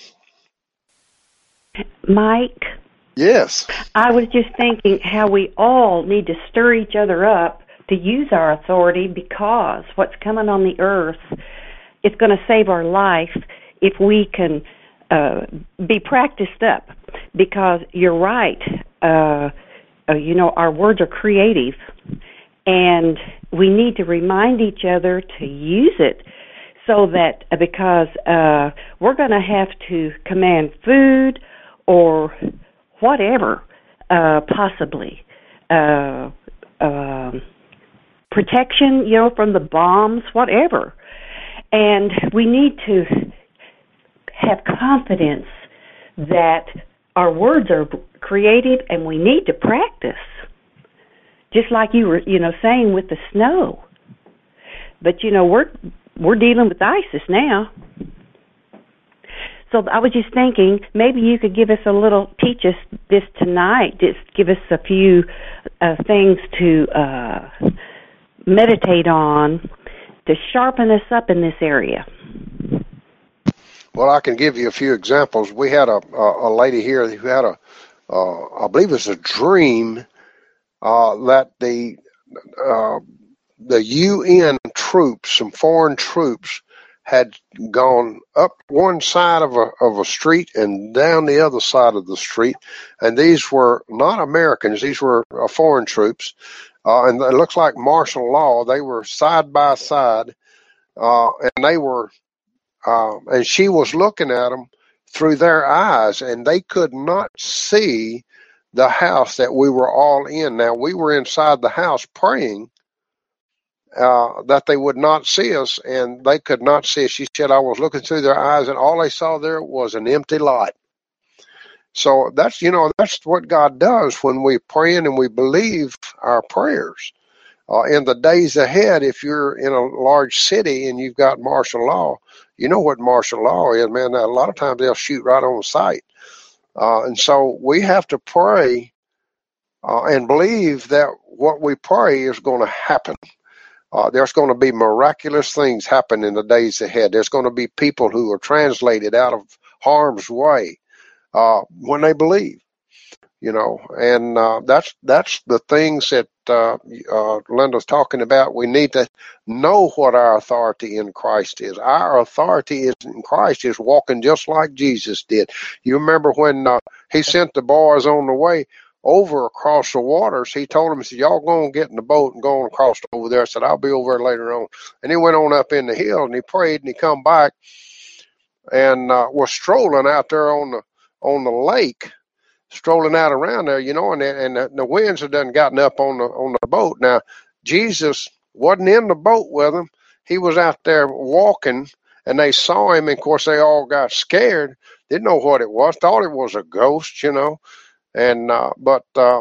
Mike? Yes. I was just thinking how we all need to stir each other up to use our authority, because what's coming on the earth is going to save our life if we can uh, be practiced up. Because you're right, uh, uh, you know, our words are creative, and we need to remind each other to use it, so that uh, because uh, we're going to have to command food or whatever, uh, possibly, uh, uh, protection, you know, from the bombs, whatever. And we need to have confidence that our words are creative, and we need to practice. Just like you were, you know, saying with the snow. But, you know, we're we're dealing with ISIS now. So I was just thinking, maybe you could give us a little, teach us this tonight, just give us a few uh, things to uh, meditate on to sharpen us up in this area. Well, I can give you a few examples. We had a, a, a lady here who had a, uh, I believe it was a dream uh, that the uh, the U N troops, some foreign troops, had gone up one side of a of a street and down the other side of the street, and these were not Americans; these were uh, foreign troops, uh, and it looks like martial law. They were side by side, uh, and they were, uh, and she was looking at them through their eyes, and they could not see the house that we were all in. Now, we were inside the house praying uh, that they would not see us, and they could not see us. She said, I was looking through their eyes, and all they saw there was an empty lot. So that's, you know, that's what God does when we pray and we believe our prayers. Uh, in the days ahead, if you're in a large city and you've got martial law, you know what martial law is, man. A lot of times they'll shoot right on sight. Uh, and so we have to pray uh, and believe that what we pray is going to happen. Uh, there's going to be miraculous things happen in the days ahead. There's going to be people who are translated out of harm's way uh, when they believe, you know, and uh, that's that's the things that uh, uh, Linda's talking about. We need to know what our authority in Christ is. Our authority is in Christ is walking just like Jesus did. You remember when uh, he sent the boys on the way over across the waters, he told them, he said, y'all go and get in the boat and go on across over there. I said, I'll be over there later on. And he went on up in the hill and he prayed and he come back and uh, was strolling out there on the on the lake, strolling out around there, you know, and and the, the winds had done gotten up on the on the boat. Now, Jesus wasn't in the boat with them. He was out there walking, and they saw him. And of course, they all got scared. Didn't know what it was. Thought it was a ghost, you know. And uh, but uh,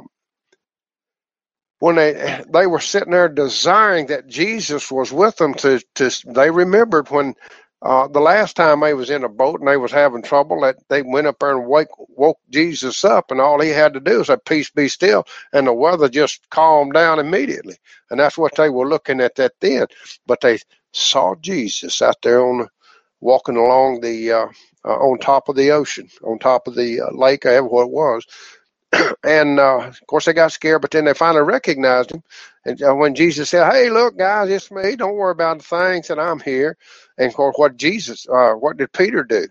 when they they were sitting there desiring that Jesus was with them, to to they remembered when uh, the last time they was in a boat and they was having trouble, that they went up there and wake, woke Jesus up, and all he had to do was say, "Peace, be still," and the weather just calmed down immediately. And that's what they were looking at that then. But they saw Jesus out there on the, walking along the uh, uh, on top of the ocean, on top of the uh, lake, or what it was. And, uh, of course, they got scared, but then they finally recognized him. And uh, when Jesus said, hey, look, guys, it's me. Don't worry about the things that I'm here. And, of course, what Jesus, uh, what did Peter do?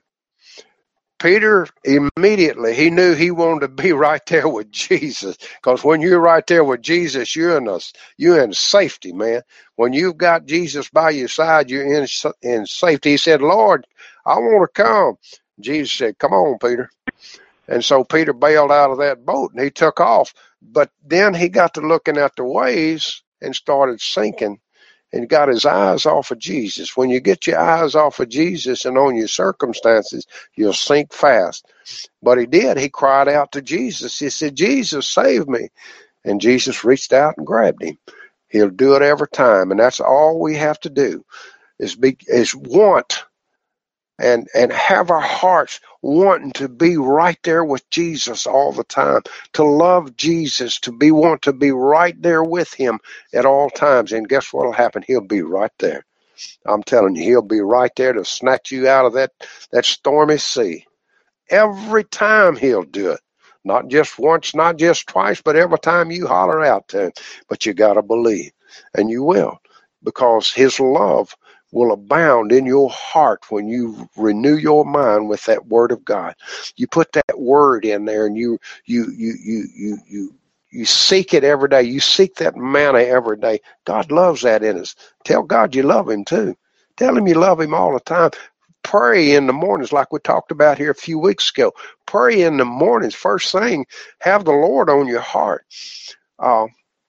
Peter immediately, he knew he wanted to be right there with Jesus. Because when you're right there with Jesus, you're in, a, you're in safety, man. When you've got Jesus by your side, you're in, in safety. He said, Lord, I want to come. Jesus said, come on, Peter. And so Peter bailed out of that boat and he took off. But then he got to looking at the waves and started sinking and got his eyes off of Jesus. When you get your eyes off of Jesus and on your circumstances, you'll sink fast. But he did. He cried out to Jesus. He said, Jesus, save me. And Jesus reached out and grabbed him. He'll do it every time. And that's all we have to do is be, is want and and have our hearts wanting to be right there with Jesus all the time, to love Jesus, to be want to be right there with him at all times. And guess what will happen? He'll be right there. I'm telling you, he'll be right there to snatch you out of that, that stormy sea. Every time he'll do it. Not just once, not just twice, but every time you holler out to him. But you got to believe, and you will, because his love will abound in your heart when you renew your mind with that word of God. You put that word in there and you you you you you you you seek it every day. You seek that manna every day. God loves that in us. Tell God you love him too. Tell him you love him all the time. Pray in the mornings like we talked about here a few weeks ago. Pray in the mornings. First thing, have the Lord on your heart. Uh,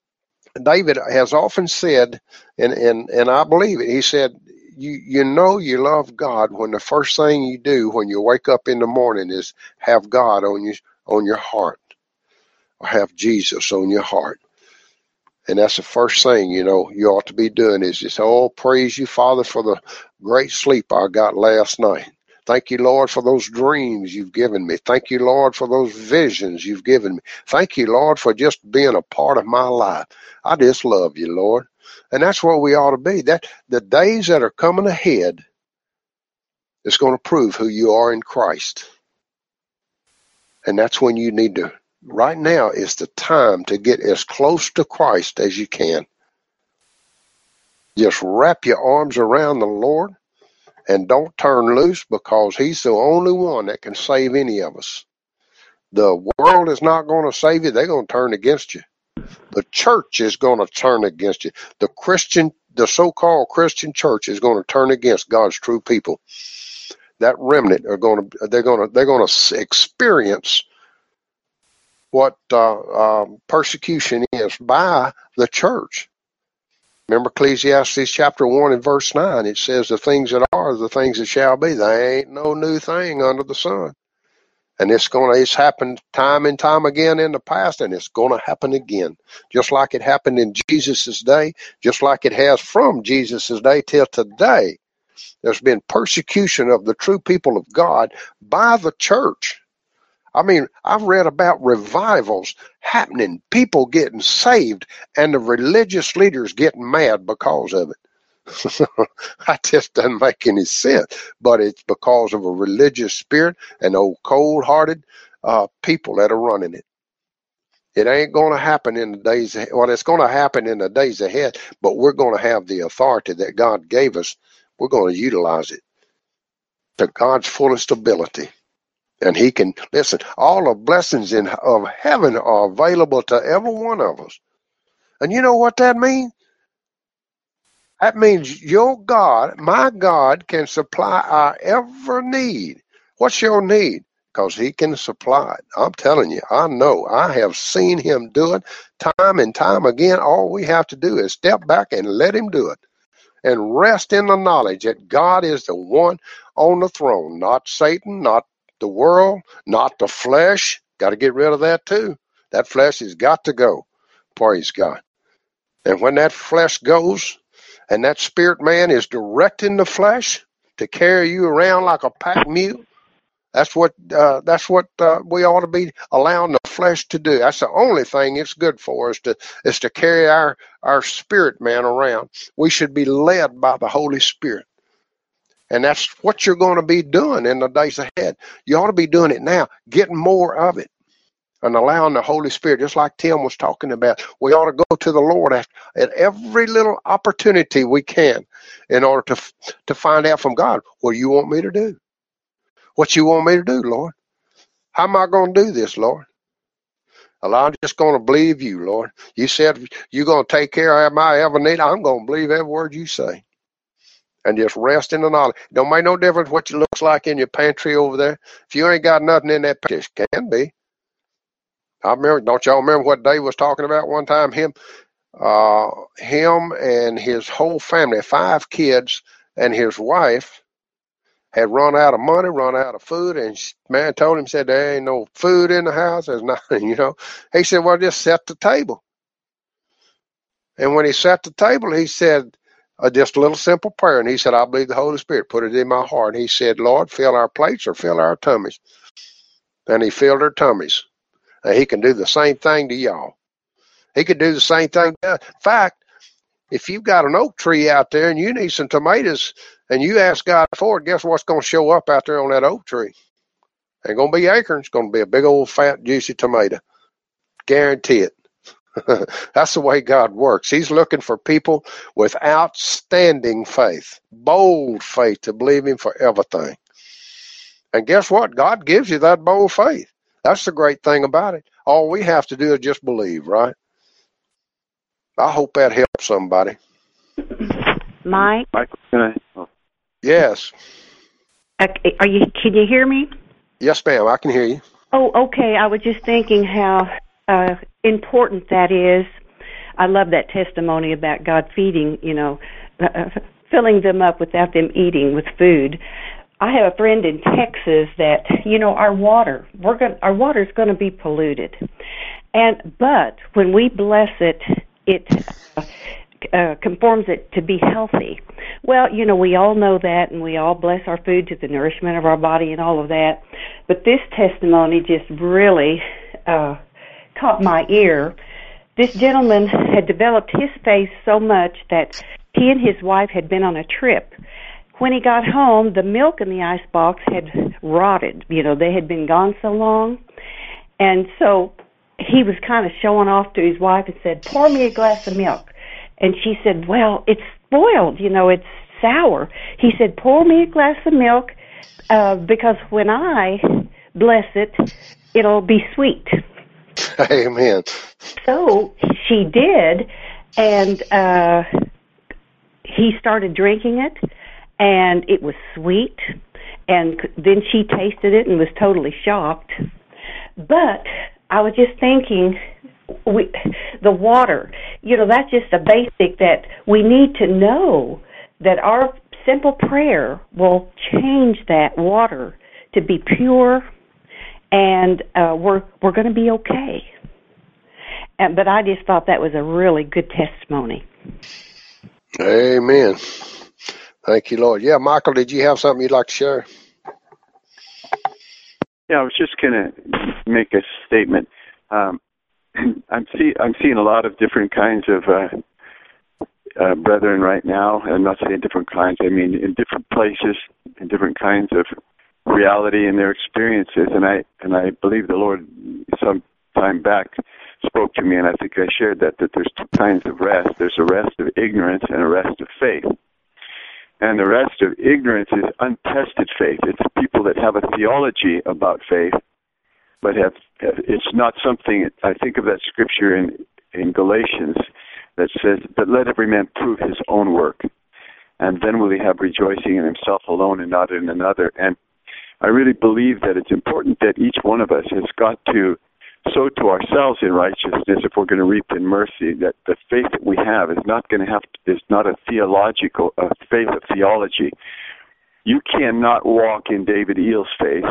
David has often said, and, and, and I believe it, he said, You you know you love God when the first thing you do when you wake up in the morning is have God on you on your heart, or have Jesus on your heart. And that's the first thing, you know, you ought to be doing is just, oh, praise you, Father, for the great sleep I got last night. Thank you, Lord, for those dreams you've given me. Thank you, Lord, for those visions you've given me. Thank you, Lord, for just being a part of my life. I just love you, Lord. And that's where we ought to be. That the days that are coming ahead is going to prove who you are in Christ. And that's when you need to, right now is the time to get as close to Christ as you can. Just wrap your arms around the Lord and don't turn loose, because he's the only one that can save any of us. The world is not going to save you. They're going to turn against you. The church is going to turn against you. The Christian the so-called Christian church is going to turn against God's true people. That remnant are going to they're going to they're going to experience what uh, uh, persecution is by the church. Remember Ecclesiastes chapter one and verse nine. It says the things that are, the things that shall be. There ain't no new thing under the sun. And it's going to, it's happened time and time again in the past, and it's going to happen again. Just like it happened in Jesus' day, just like it has from Jesus' day till today. There's been persecution of the true people of God by the church. I mean, I've read about revivals happening, people getting saved, and the religious leaders getting mad because of it. That just doesn't make any sense, but it's because of a religious spirit and old cold-hearted uh, people that are running it. It ain't going to happen in the days ahead. Well, it's going to happen in the days ahead, but we're going to have the authority that God gave us. We're going to utilize it to God's fullest ability. And he can, listen, all the blessings in of heaven are available to every one of us. And you know what that means? That means your God, my God, can supply our every need. What's your need? Because he can supply it. I'm telling you, I know. I have seen him do it time and time again. All we have to do is step back and let him do it. And rest in the knowledge that God is the one on the throne, not Satan, not the world, not the flesh. Got to get rid of that too. That flesh has got to go. Praise God. And when that flesh goes, and that spirit man is directing the flesh to carry you around like a pack mule, that's what uh, that's what uh, we ought to be allowing the flesh to do. That's the only thing it's good for, is to is to carry our our spirit man around. We should be led by the Holy Spirit. And that's what you're going to be doing in the days ahead. You ought to be doing it now, getting more of it, and allowing the Holy Spirit, just like Tim was talking about. We ought to go to the Lord at, at every little opportunity we can in order to to find out from God, what do you want me to do? What you want me to do, Lord? How am I going to do this, Lord? Well, I'm just going to believe you, Lord. You said you're going to take care of my every need. I'm going to believe every word you say. And just rest in the knowledge. Don't make no difference what you looks like in your pantry over there. If you ain't got nothing in that pantry, it can be. I remember, don't y'all remember what Dave was talking about one time? Him, uh, him and his whole family, five kids, and his wife had run out of money, run out of food, and man told him, said, there ain't no food in the house. There's nothing, you know. He said, well, just set the table. And when he set the table, he said, uh, just a little simple prayer. And he said, I believe the Holy Spirit put it in my heart. He said, Lord, fill our plates or fill our tummies. And he filled their tummies. And he can do the same thing to y'all. He could do the same thing. In fact, if you've got an oak tree out there and you need some tomatoes and you ask God for it, guess what's going to show up out there on that oak tree? Ain't going to be acorns. It's going to be a big old fat juicy tomato. Guarantee it. That's the way God works. He's looking for people with outstanding faith, bold faith to believe him for everything. And guess what? God gives you that bold faith. That's the great thing about it. All we have to do is just believe, right? I hope that helps somebody. Mike? Mike, can I? Oh. Yes. Okay, are you? Can you hear me? Yes, ma'am. I can hear you. Oh, okay. I was just thinking how uh, important that is. I love that testimony about God feeding, you know, uh, filling them up without them eating with food. I have a friend in Texas that, you know, our water, we're going, our water is going to be polluted. And, but when we bless it, it uh, uh, conforms it to be healthy. Well, you know, we all know that, and we all bless our food to the nourishment of our body and all of that. But this testimony just really uh, caught my ear. This gentleman had developed his faith so much that he and his wife had been on a trip. When he got home, the milk in the icebox had rotted. You know, they had been gone so long. And so he was kind of showing off to his wife and said, pour me a glass of milk. And she said, well, it's spoiled, you know, it's sour. He said, pour me a glass of milk uh, because when I bless it, it'll be sweet. Amen. So she did, and uh he started drinking it, and it was sweet, and then she tasted it and was totally shocked. But I was just thinking, we, the water, you know, that's just a basic that we need to know that our simple prayer will change that water to be pure, and uh, we're we're going to be okay. And, but I just thought that was a really good testimony. Amen. Thank you, Lord. Yeah, Michael, did you have something you'd like to share? Yeah, I was just going to make a statement. Um, I'm, see, I'm seeing a lot of different kinds of uh, uh, brethren right now. I'm not saying different kinds. I mean in different places, in different kinds of reality and their experiences. And I and I believe the Lord some time back spoke to me, and I think I shared that, that there's two kinds of rest. There's a rest of ignorance and a rest of faith. And the rest of ignorance is untested faith. It's people that have a theology about faith, but have, have it's not something. I think of that scripture in, in Galatians that says, "But let every man prove his own work, and then will he have rejoicing in himself alone and not in another." And I really believe that it's important that each one of us has got to sow to ourselves in righteousness if we're going to reap in mercy, that the faith that we have is not going to have to, is not a theological a faith of theology. You cannot walk in David Eel's faith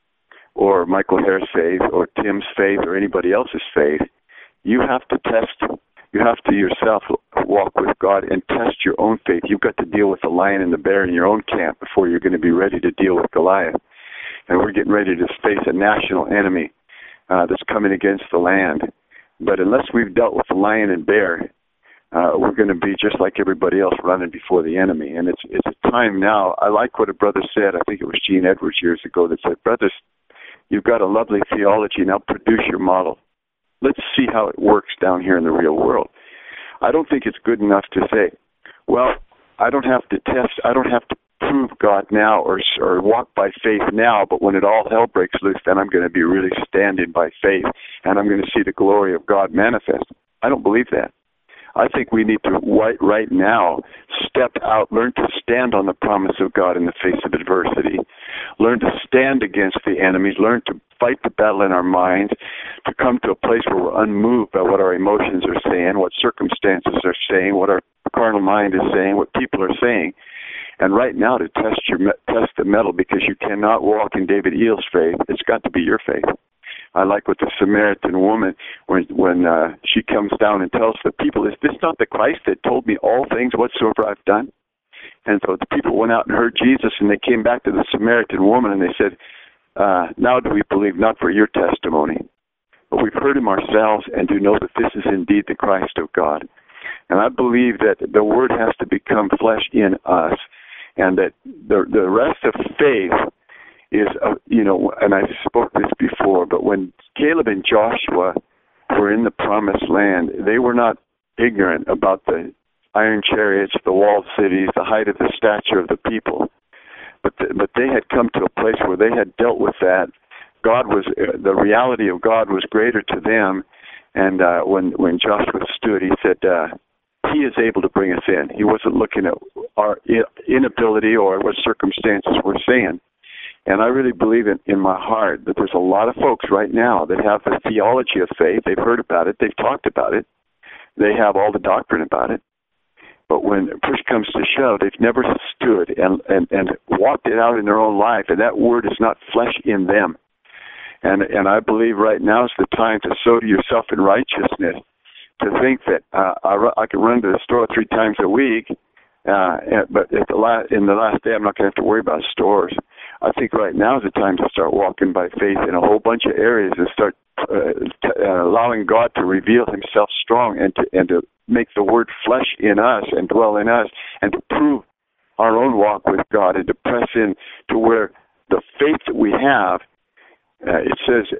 or Michael Hare's faith or Tim's faith or anybody else's faith. You have to test, you have to yourself walk with God and test your own faith. You've got to deal with the lion and the bear in your own camp before you're going to be ready to deal with Goliath. And we're getting ready to face a national enemy Uh, that's coming against the land. But unless we've dealt with the lion and bear, uh, we're going to be just like everybody else running before the enemy. And it's it's a time now. I like what a brother said. I think it was Gene Edwards years ago that said, "Brothers, you've got a lovely theology. Now produce your model. Let's see how it works down here in the real world." I don't think it's good enough to say, well, I don't have to test, I don't have to prove God now or or walk by faith now, but when it all hell breaks loose, then I'm going to be really standing by faith, and I'm going to see the glory of God manifest. I don't believe that. I think we need to right, right now step out, learn to stand on the promise of God in the face of adversity, learn to stand against the enemies, learn to fight the battle in our minds, to come to a place where we're unmoved by what our emotions are saying, what circumstances are saying, what our carnal mind is saying, what people are saying. And right now to test your test the metal, because you cannot walk in David Eel's faith. It's got to be your faith. I like what the Samaritan woman, when when uh, she comes down and tells the people, "Is this not the Christ that told me all things whatsoever I've done?" And so the people went out and heard Jesus, and they came back to the Samaritan woman, and they said, uh, "Now do we believe, not for your testimony, but we've heard him ourselves and do know that this is indeed the Christ of God." And I believe that the Word has to become flesh in us, and that the the rest of faith is, uh, you know, and I've spoke this before, but when Caleb and Joshua were in the promised land, they were not ignorant about the iron chariots, the walled cities, the height of the stature of the people. But the, but they had come to a place where they had dealt with that. God was, uh, the reality of God was greater to them. And uh, when, when Joshua stood, he said, uh, he is able to bring us in. He wasn't looking at our inability or what circumstances we're saying. And I really believe in, in my heart that there's a lot of folks right now that have the theology of faith. They've heard about it. They've talked about it. They have all the doctrine about it. But when push comes to shove, they've never stood and, and, and walked it out in their own life, and that word is not flesh in them. And and I believe right now is the time to sow to yourself in righteousness, to think that uh, I, I can run to the store three times a week, uh, but at the la- in the last day I'm not going to have to worry about stores. I think right now is the time to start walking by faith in a whole bunch of areas and start uh, t- uh, allowing God to reveal himself strong and to and to make the word flesh in us and dwell in us, and to prove our own walk with God, and to press in to where the faith that we have, uh, it says,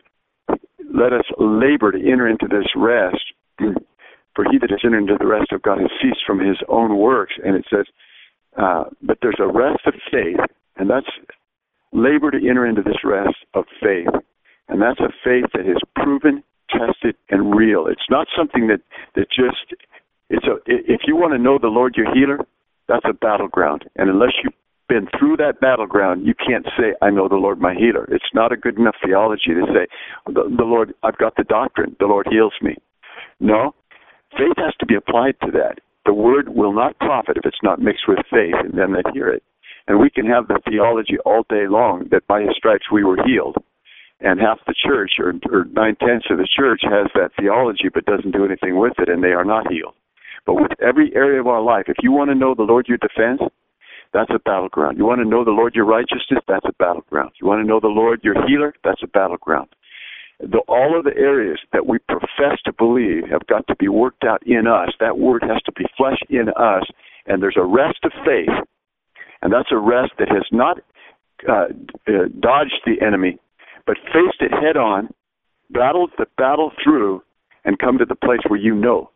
let us labor to enter into this rest, for he that has entered into the rest of God has ceased from his own works. And it says, uh, but there's a rest of faith, and that's labor to enter into this rest of faith. And that's a faith that is proven, tested, and real. It's not something that, that just, it's a, if you want to know the Lord your healer, That's a battleground. And unless you've been through that battleground, you can't say, I know the Lord my healer. It's not a good enough theology to say, the, the Lord, I've got the doctrine, the Lord heals me. No, faith has to be applied to that. The word will not profit if it's not mixed with faith in them that hear it. And we can have the theology all day long that by his stripes we were healed. And half the church, or, or nine-tenths of the church, has that theology but doesn't do anything with it, and they are not healed. But with every area of our life, if you want to know the Lord your defense, that's a battleground. You want to know the Lord your righteousness, that's a battleground. You want to know the Lord your healer, that's a battleground. The, all of the areas that we profess to believe have got to be worked out in us. That word has to be flesh in us, and there's a rest of faith, and that's a rest that has not uh, uh, dodged the enemy, but faced it head on, battled the battle through, and come to the place where you know.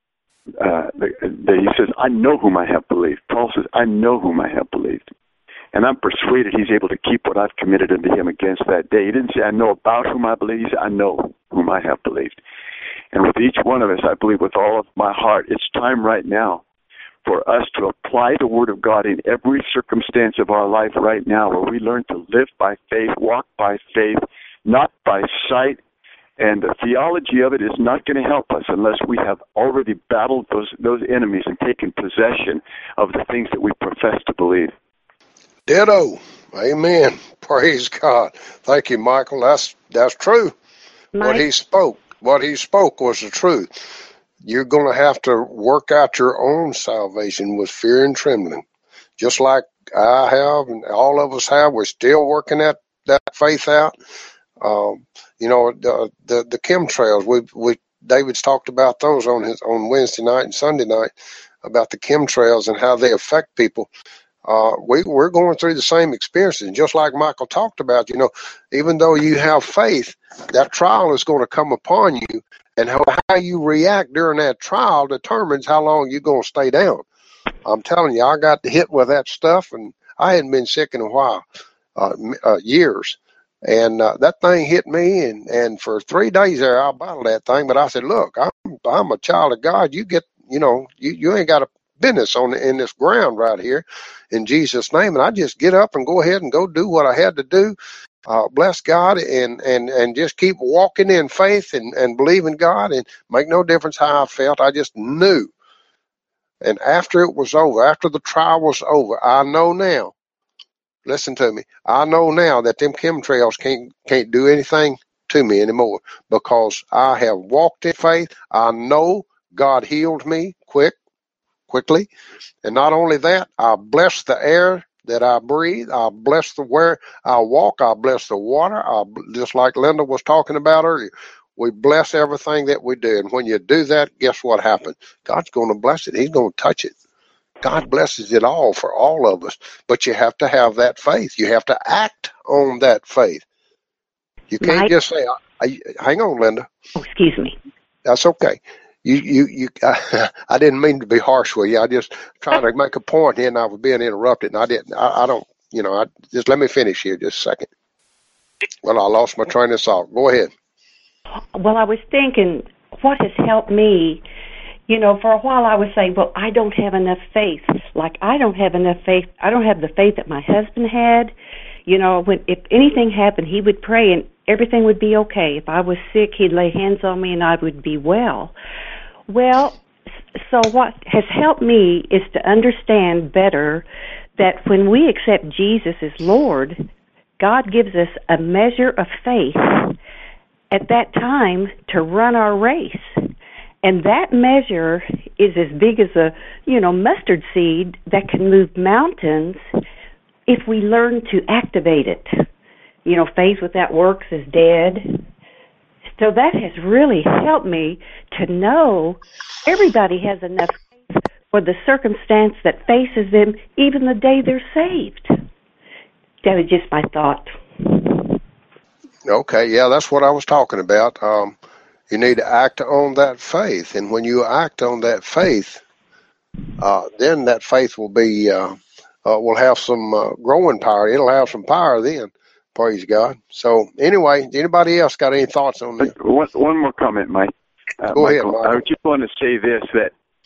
Uh, the, the, he says, I know whom I have believed. Paul says, I know whom I have believed. And I'm persuaded he's able to keep what I've committed unto him against that day. He didn't say, I know about whom I believe. He said, I know whom I have believed. And with each one of us, I believe with all of my heart, it's time right now for us to apply the Word of God in every circumstance of our life right now, where we learn to live by faith, walk by faith, not by sight. And the theology of it is not going to help us unless we have already battled those those enemies and taken possession of the things that we profess to believe. Ditto. Amen. Praise God. Thank you, Michael. That's that's true. Mike. What he spoke, what he spoke was the truth. You're going to have to work out your own salvation with fear and trembling. Just like I have and all of us have, we're still working that, that faith out. Um, you know, the, the, the chemtrails, we, we, David's talked about those on his, on Wednesday night and Sunday night about the chemtrails and how they affect people. Uh, we, we're going through the same experiences. And just like Michael talked about, you know, even though you have faith, that trial is going to come upon you, and how, how you react during that trial determines how long you're going to stay down. I'm telling you, I got hit with that stuff, and I hadn't been sick in a while, uh, uh, years. And uh, that thing hit me, and, and for three days there, I battled that thing. But I said, look, I'm, I'm a child of God. You get, you know, you, you ain't got a business on in this ground right here in Jesus' name. And I just get up and go ahead and go do what I had to do. Uh, bless God and, and, and just keep walking in faith and, and believing God, and make no difference how I felt. I just knew. And after it was over, after the trial was over, I know now, listen to me, I know now that them chemtrails can't, can't do anything to me anymore, because I have walked in faith. I know God healed me quick, quickly. And not only that, I bless the air that I breathe. I bless the where I walk. I bless the water. I, just like Linda was talking about earlier, we bless everything that we do. And when you do that, guess what happens? God's going to bless it. He's going to touch it. God blesses it all for all of us. But you have to have that faith. You have to act on that faith. You can't Mike? just say, I, I, hang on, Linda. Oh, excuse me. That's okay. You, you, you. I, I didn't mean to be harsh with you. I just trying to make a point here, and I was being interrupted, and I didn't. I, I don't. You know. I just let me finish here just a second. Well, I lost my train of thought. Go ahead. Well, I was thinking, what has helped me? You know, for a while I was saying, well, I don't have enough faith. Like I don't have enough faith. I don't have the faith that my husband had. You know, when if anything happened, he would pray and everything would be okay. If I was sick, he'd lay hands on me and I would be well. Well, so what has helped me is to understand better that when we accept Jesus as Lord, God gives us a measure of faith at that time to run our race. And that measure is as big as a, you know, mustard seed that can move mountains if we learn to activate it. You know, faith without works is dead. So that has really helped me to know everybody has enough faith for the circumstance that faces them even the day they're saved. That was just my thought. Okay, yeah, that's what I was talking about. Um, you need to act on that faith. And when you act on that faith, uh, then that faith will be, uh, uh, will have some uh, growing power. It'll have some power then. Praise God. So anyway, anybody else got any thoughts on that? One, one more comment, Mike. Uh, Go Michael, ahead, Michael. I just want to say this, that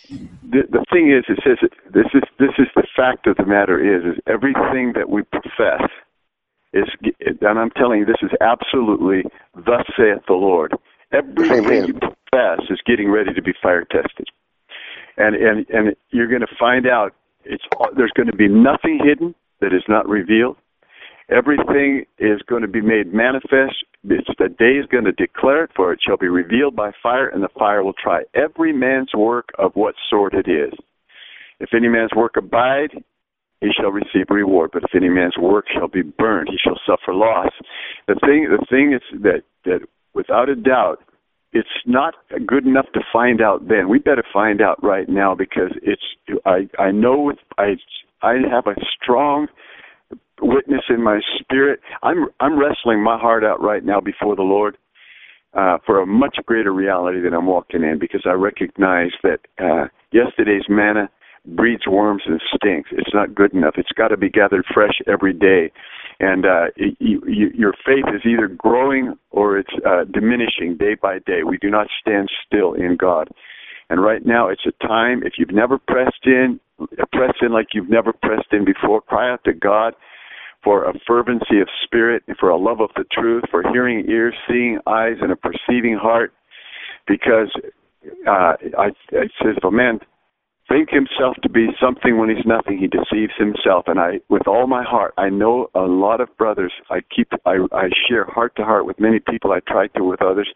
the, the thing is, it says this is this is the fact of the matter is is everything that we profess is, and I'm telling you, this is absolutely thus saith the Lord. Everything Amen. You profess is getting ready to be fire tested, and and and you're going to find out it's there's going to be nothing hidden that is not revealed. Everything is going to be made manifest. It's the day is going to declare it, for it shall be revealed by fire, and the fire will try every man's work of what sort it is. If any man's work abide, he shall receive reward. But if any man's work shall be burned, he shall suffer loss. The thing, the thing is that that without a doubt, it's not good enough to find out then. We better find out right now, because it's. I I know with I I have a strong witness in my spirit. I'm I'm wrestling my heart out right now before the Lord uh, for a much greater reality that I'm walking in, because I recognize that uh, yesterday's manna breeds worms and stinks. It's not good enough. It's got to be gathered fresh every day. And uh, you, you, your faith is either growing or it's uh, diminishing day by day. We do not stand still in God. And right now it's a time, if you've never pressed in, press in like you've never pressed in before. Cry out to God for a fervency of spirit, for a love of the truth, for hearing ears, seeing eyes, and a perceiving heart. Because uh, I, it says, if a man think himself to be something when he's nothing, he deceives himself. And I, with all my heart, I know a lot of brothers. I keep, I, I share heart to heart with many people. I try to with others.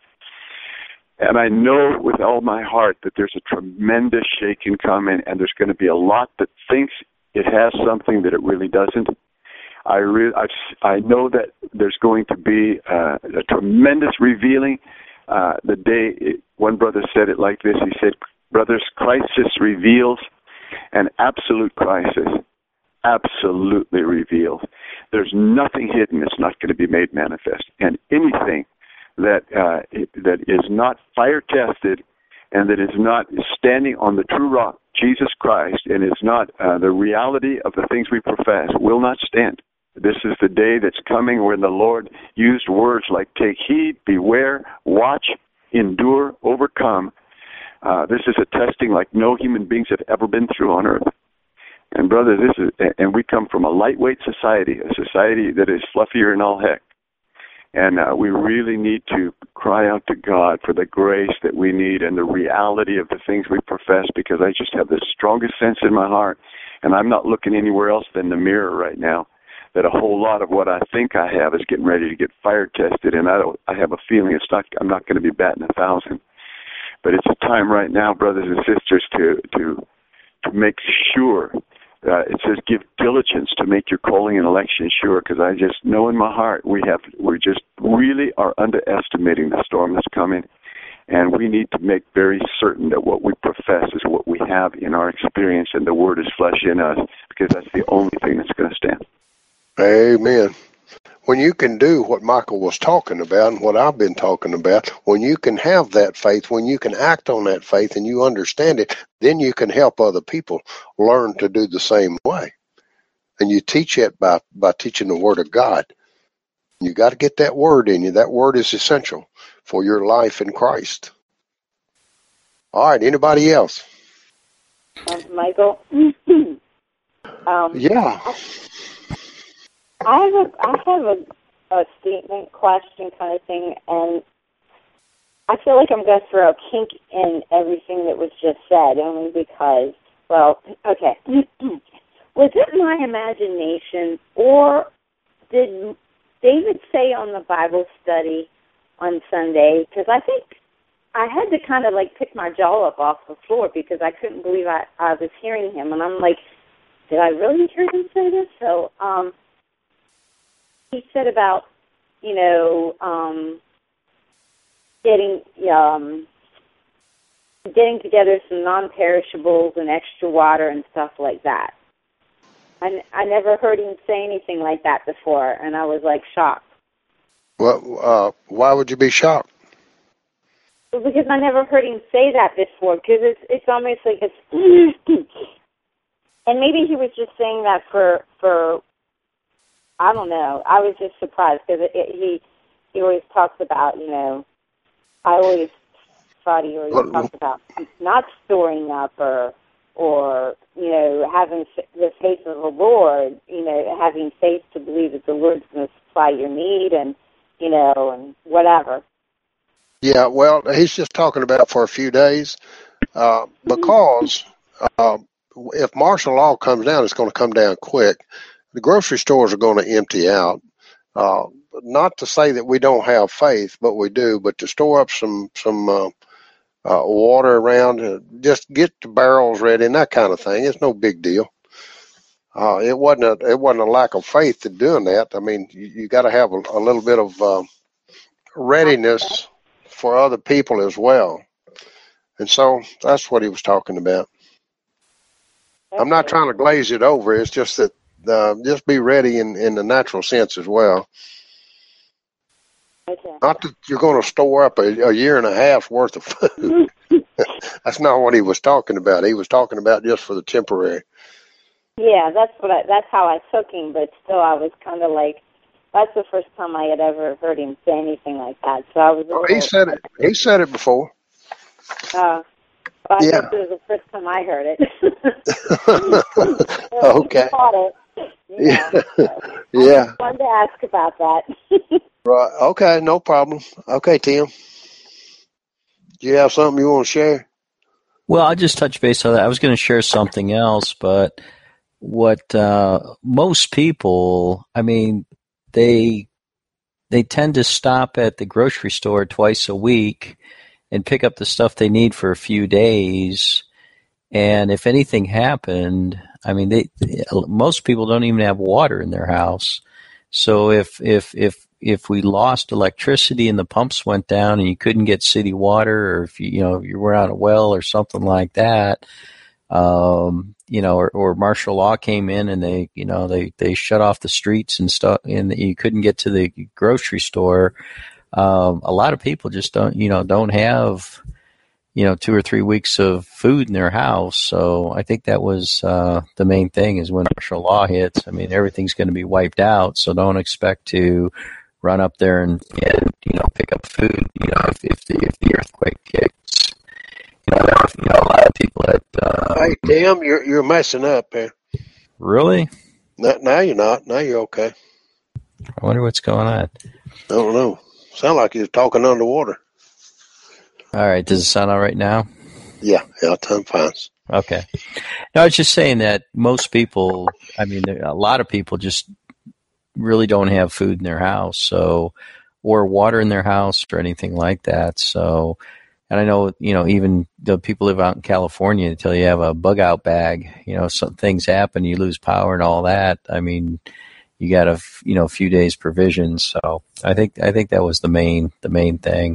And I know with all my heart that there's a tremendous shaking coming, and there's going to be a lot that thinks it has something that it really doesn't. I re- I, I know that there's going to be uh, a tremendous revealing. Uh, the day, it, one brother said it like this. He said, brothers, crisis reveals, and absolute crisis absolutely reveals. There's nothing hidden that's not going to be made manifest. And anything that uh, that is not fire tested and that is not standing on the true rock, Jesus Christ, and is not uh, the reality of the things we profess, will not stand. This is the day that's coming when the Lord used words like take heed, beware, watch, endure, overcome. Uh, this is a testing like no human beings have ever been through on earth. And brother, this is, and we come from a lightweight society, a society that is fluffier than all heck. And uh, we really need to cry out to God for the grace that we need and the reality of the things we profess, because I just have the strongest sense in my heart, and I'm not looking anywhere else than the mirror right now, that a whole lot of what I think I have is getting ready to get fire tested, and I don't, I have a feeling it's not. I'm not going to be batting a thousand. But it's a time right now, brothers and sisters, to to to make sure. Uh, it says, give diligence to make your calling and election sure, because I just know in my heart we have, we just really are underestimating the storm that's coming, and we need to make very certain that what we profess is what we have in our experience, and the Word is flesh in us, because that's the only thing that's going to stand. Amen. When you can do what Michael was talking about and what I've been talking about, when you can have that faith, when you can act on that faith and you understand it, then you can help other people learn to do the same way. And you teach it by, by teaching the Word of God. You got to get that Word in you. That Word is essential for your life in Christ. All right, anybody else? Um, Michael? um, yeah. I have a, I have a, a statement, question kind of thing, and I feel like I'm going to throw a kink in everything that was just said, only because, well, okay. Was it my imagination, or did David say on the Bible study on Sunday, because I think I had to kind of like pick my jaw up off the floor because I couldn't believe I, I was hearing him, and I'm like, did I really hear him say this? So, um... he said about, you know, um, getting um, getting together some non-perishables and extra water and stuff like that. I, I never heard him say anything like that before, and I was, like, shocked. Well, uh, why would you be shocked? Well, because I never heard him say that before, because it's, it's almost like it's... and maybe he was just saying that for... for I don't know. I was just surprised because it, it, he he always talks about, you know, I always Friday where you talked about not storing up or, or you know, having the faith of the Lord, you know, having faith to believe that the Lord's going to supply your need and, you know, and whatever. Yeah, well, he's just talking about for a few days uh, because uh, if martial law comes down, it's going to come down quick. The grocery stores are going to empty out. Uh, not to say that we don't have faith, but we do. But to store up some some uh, uh, water around, uh, just get the barrels ready and that kind of thing. It's no big deal. Uh, it wasn't a it wasn't a lack of faith to doing that. I mean, you, you got to have a, a little bit of uh, readiness for other people as well. And so that's what he was talking about. I'm not trying to glaze it over. It's just that uh, just be ready in, in the natural sense as well. Okay. Not that you're going to store up a, a year and a half worth of food. That's not what he was talking about. He was talking about just for the temporary. Yeah, that's what I, that's how I took him, but still I was kind of like, that's the first time I had ever heard him say anything like that. So I was. A Oh, little, he said it. He said it before. Uh, well, I Yeah. guess it was the first time I heard it. Okay. Caught it. Yeah. Yeah. So Yeah. I just wanted to ask about that. Right. Okay. No problem. Okay, Tim. Do you have something you want to share? Well, I'll just touch base on that. I was going to share something else, but what uh, most people, I mean, they they tend to stop at the grocery store twice a week and pick up the stuff they need for a few days. And if anything happened, I mean, they most people don't even have water in their house. So if if if if we lost electricity and the pumps went down and you couldn't get city water, or if you you know if you were on a well or something like that, um, you know, or, or martial law came in and they you know they they shut off the streets and stuff, and you couldn't get to the grocery store. Um, a lot of people just don't you know don't have you know two or three weeks of food in their house. So I think that was uh, the main thing is when martial law hits. I mean, everything's going to be wiped out, so don't expect to run up there and, and you know pick up food. You know, if, if the if the earthquake hits, you know, there are, you know a lot of people that. Uh, Hey, Tim, you're you're messing up here. Really? No, now you're not. Now you're okay. I wonder what's going on. I don't know. Sound like you're talking underwater. All right. Does it sound all right now? Yeah, yeah, I'm fine. Okay. No, I was just saying that most people, I mean, there, a lot of people just really don't have food in their house, so, or water in their house or anything like that. So, and I know, you know, even the people live out in California until you have a bug out bag, you know, some things happen, you lose power and all that. I mean, you got a, you know, a few days provisions. So I think, I think that was the main, the main thing.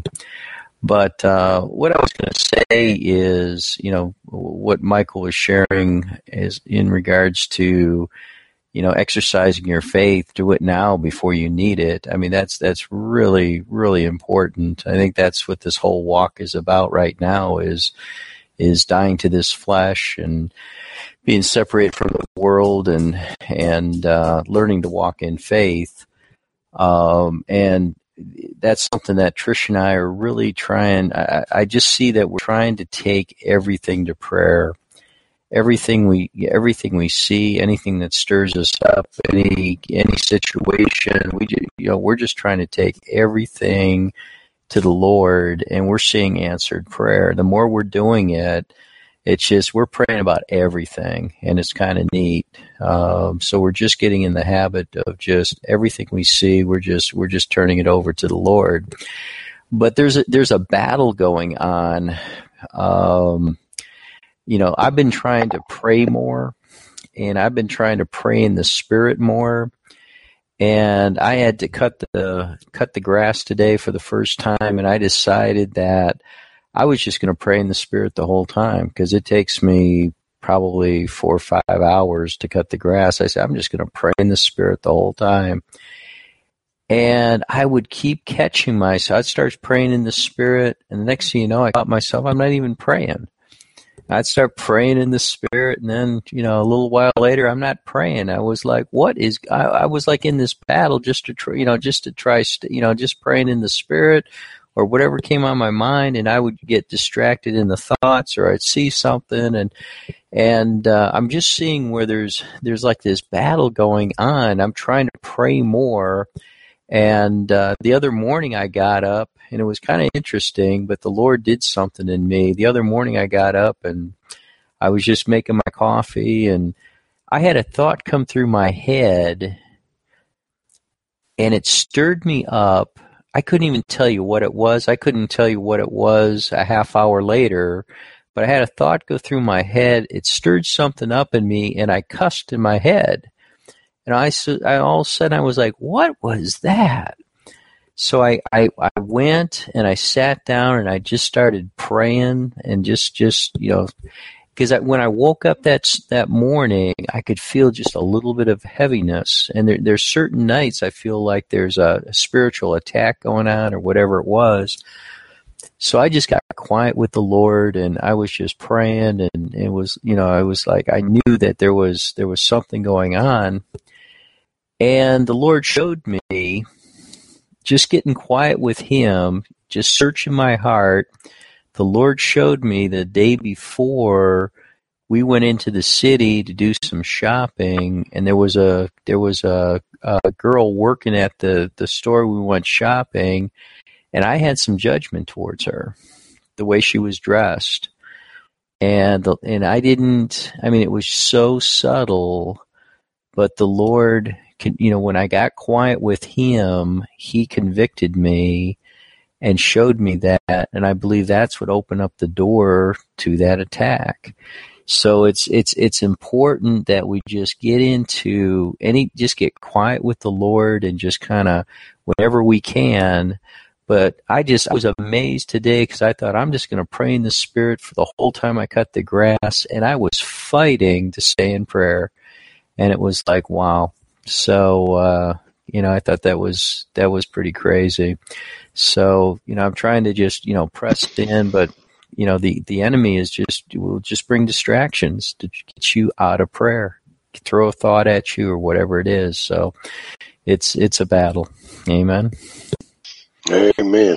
But uh, what I was going to say is, you know, what Michael was sharing is in regards to, you know, exercising your faith. Do it now before you need it. I mean, that's that's really, really important. I think that's what this whole walk is about right now is is dying to this flesh and being separated from the world and and uh, learning to walk in faith. Um, and that's something that Trish and I are really trying. I, I just see that we're trying to take everything to prayer. Everything we, everything we see, anything that stirs us up, any any situation, we just, you know, we're just trying to take everything to the Lord, and we're seeing answered prayer. The more we're doing it, it's just we're praying about everything, and it's kind of neat. Um, so we're just getting in the habit of just everything we see, we're just we're just turning it over to the Lord. But there's a, there's a battle going on. Um, you know, I've been trying to pray more, and I've been trying to pray in the Spirit more. And I had to cut the cut the grass today for the first time, and I decided that I was just going to pray in the Spirit the whole time because it takes me probably four or five hours to cut the grass. I said, I'm just going to pray in the Spirit the whole time. And I would keep catching myself. I'd start praying in the Spirit, and the next thing you know, I caught myself, I'm not even praying. I'd start praying in the Spirit, and then, you know, a little while later, I'm not praying. I was like, what is, I, I was like in this battle just to try, you know, just to try, you know, just praying in the Spirit or whatever came on my mind, and I would get distracted in the thoughts, or I'd see something, and and uh, I'm just seeing where there's there's like this battle going on. I'm trying to pray more, and uh, the other morning I got up, and it was kind of interesting, but the Lord did something in me. The other morning I got up, and I was just making my coffee, and I had a thought come through my head, and it stirred me up. I couldn't even tell you what it was. I couldn't tell you what it was a half hour later, but I had a thought go through my head. It stirred something up in me, and I cussed in my head. And I, I all of a sudden I was like, what was that? So I, I, I went and I sat down and I just started praying and just, just you know, because when I woke up that that morning, I could feel just a little bit of heaviness. And there, there's certain nights I feel like there's a, a spiritual attack going on or whatever it was. So I just got quiet with the Lord, and I was just praying, and it was, you know, I was like, I knew that there was there was something going on. And the Lord showed me, just getting quiet with Him, just searching my heart, the Lord showed me the day before we went into the city to do some shopping, and there was a there was a, a girl working at the, the store we went shopping, and I had some judgment towards her, the way she was dressed. And and I didn't, I mean, it was so subtle, but the Lord, you know, when I got quiet with Him, He convicted me and showed me that, and I believe that's what opened up the door to that attack. So it's it's it's important that we just get into any, just get quiet with the Lord and just kind of whenever we can. But I just I was amazed today because I thought I'm just going to pray in the Spirit for the whole time I cut the grass, and I was fighting to stay in prayer, and it was like, wow. So uh, you know, I thought that was that was pretty crazy. So, you know, I'm trying to just, you know, press in, but, you know, the, the enemy is just, will just bring distractions to get you out of prayer, throw a thought at you or whatever it is. So it's, it's a battle. Amen. Amen.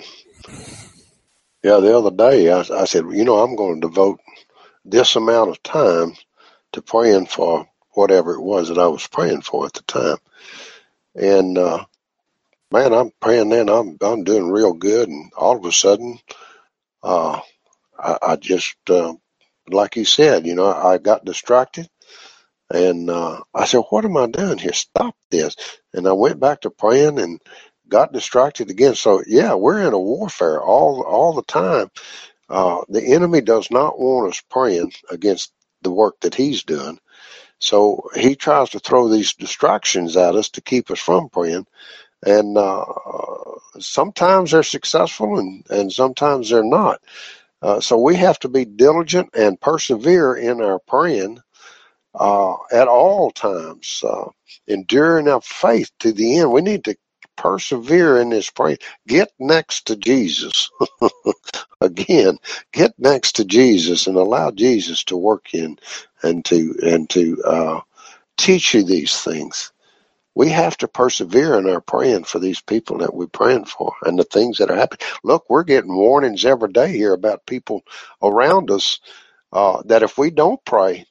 Yeah, the other day I, I said, you know, I'm going to devote this amount of time to praying for whatever it was that I was praying for at the time. And, uh, man, I'm praying then, I'm I'm doing real good, and all of a sudden, uh, I, I just, uh, like you said, you know, I got distracted, and uh, I said, what am I doing here? Stop this. And I went back to praying and got distracted again. So, yeah, we're in a warfare all, all the time. Uh, the enemy does not want us praying against the work that he's doing. So he tries to throw these distractions at us to keep us from praying. And uh, sometimes they're successful, and, and sometimes they're not. Uh, so we have to be diligent and persevere in our praying uh, at all times, uh, enduring our faith to the end. We need to persevere in this praying. Get next to Jesus. Again, get next to Jesus and allow Jesus to work in and to and to uh, teach you these things. We have to persevere in our praying for these people that we're praying for and the things that are happening. Look, we're getting warnings every day here about people around us uh, that if we don't pray,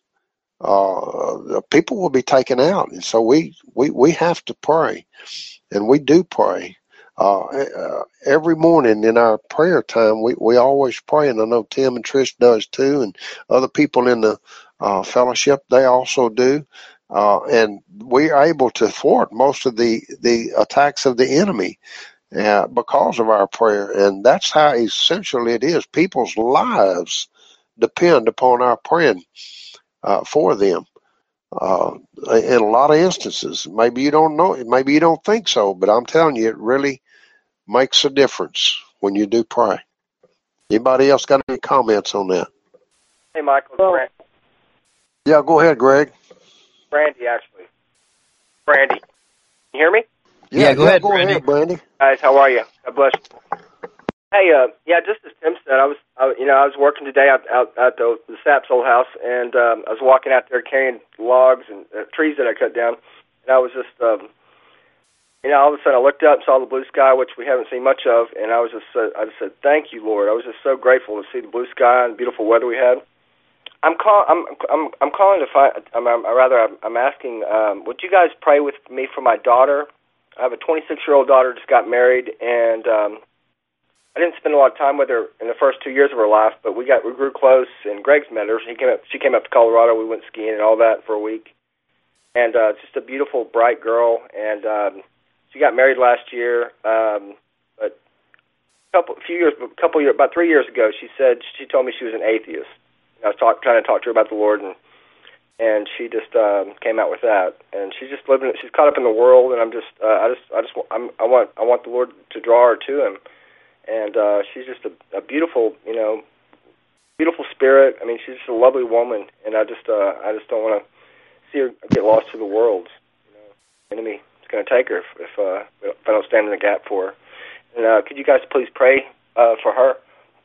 uh, people will be taken out. And so we, we, we have to pray, and we do pray. Uh, uh, every morning in our prayer time, we, we always pray, and I know Tim and Trish does too, and other people in the uh, fellowship, they also do. Uh, and we are able to thwart most of the, the attacks of the enemy uh, because of our prayer. And that's how essential it is. People's lives depend upon our praying uh, for them. Uh, in a lot of instances, maybe you don't know, maybe you don't think so, but I'm telling you, it really makes a difference when you do pray. Anybody else got any comments on that? Hey, Michael. Oh. Yeah, go ahead, Greg. Brandy, actually. Brandy. Can you hear me? Yeah, yeah go yeah, ahead, go Brandy. ahead, Brandy. Guys, how are you? God bless you. Hey, uh, yeah, just as Tim said, I was, I, you know, I was working today out, out at the, the Saps old house, and um, I was walking out there carrying logs and uh, trees that I cut down, and I was just, um, you know, all of a sudden I looked up and saw the blue sky, which we haven't seen much of, and I was just, so, I just said, "Thank you, Lord." I was just so grateful to see the blue sky and the beautiful weather we had. I'm call, I'm, I'm, I'm calling to find. I'm, I'm rather, I'm, I'm asking. Um, would you guys pray with me for my daughter? I have a twenty-six-year-old daughter, just got married, and um, I didn't spend a lot of time with her in the first two years of her life, but we got we grew close, and Greg's met her. He came up, she came up to Colorado. We went skiing and all that for a week, and uh, just a beautiful, bright girl. And um, she got married last year, um, but a couple, a few years, a couple years, about three years ago, she said she told me she was an atheist. I was talk, trying to talk to her about the Lord, and and she just um, came out with that. And she's just living. She's caught up in the world, and I'm just, uh, I just, I just, I'm, I want, I want the Lord to draw her to Him. And uh, she's just a, a beautiful, you know, beautiful spirit. I mean, she's just a lovely woman, and I just, uh, I just don't want to see her get lost to the world. You know, the enemy is going to take her if, if, uh, if I don't stand in the gap for her. And uh, could you guys please pray uh, for her?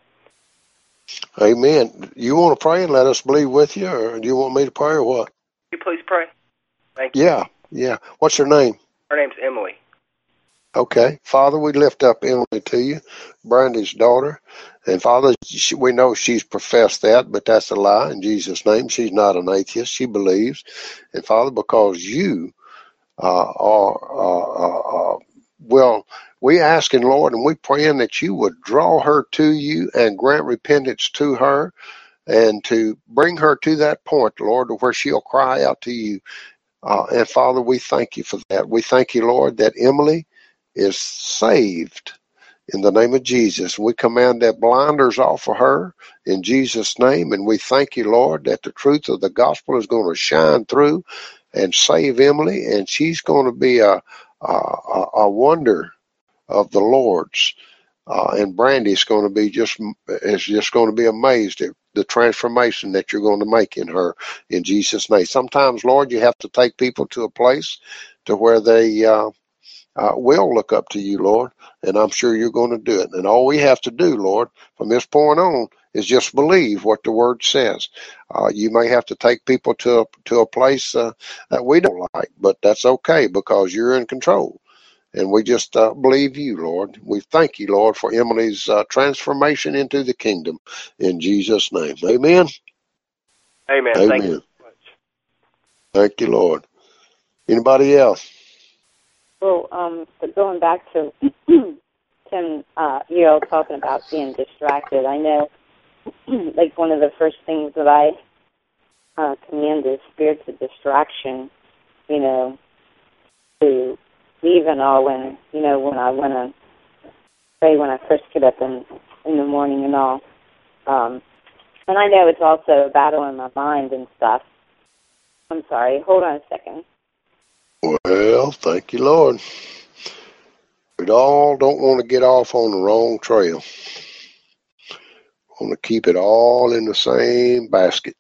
Amen. You want to pray and let us believe with you, or do you want me to pray, or what? Could you please pray? Thank you. Yeah, yeah. What's her name? Her name's Emily. Okay. Father, we lift up Emily to you, Brandy's daughter. And Father, she, we know she's professed that, but that's a lie. In Jesus' name, she's not an atheist. She believes. And Father, because you uh, are, uh, uh, uh, well, we asking, Lord, and we praying that you would draw her to you and grant repentance to her and to bring her to that point, Lord, where she'll cry out to you. Uh, and Father, we thank you for that. We thank you, Lord, that Emily is saved in the name of Jesus. We command that blinders off of her in Jesus' name. And we thank you, Lord, that the truth of the gospel is going to shine through and save Emily. And she's going to be a, a, a wonder of the Lord's. Uh, and Brandy's going to be just, is just going to be amazed at the transformation that you're going to make in her in Jesus' name. Sometimes, Lord, you have to take people to a place to where they uh, uh, will look up to you, Lord, and I'm sure you're going to do it. And all we have to do, Lord, from this point on is just believe what the Word says. Uh, you may have to take people to a, to a place uh, that we don't like, but that's okay because you're in control. And we just uh, believe you, Lord. We thank you, Lord, for Emily's uh, transformation into the kingdom in Jesus' name. Amen. Amen. Amen. Thank you so much. Thank you, Lord. Anybody else? Well, um, but going back to Tim, uh, you know, talking about being distracted, I know, like, one of the first things that I uh, command is spirits of distraction, you know, to leave and all when, you know, when I want to pray when I first get up in, in the morning and all. Um, and I know it's also a battle in my mind and stuff. I'm sorry. Hold on a second. Well, thank you, Lord. We all don't want to get off on the wrong trail. Want to keep it all in the same basket.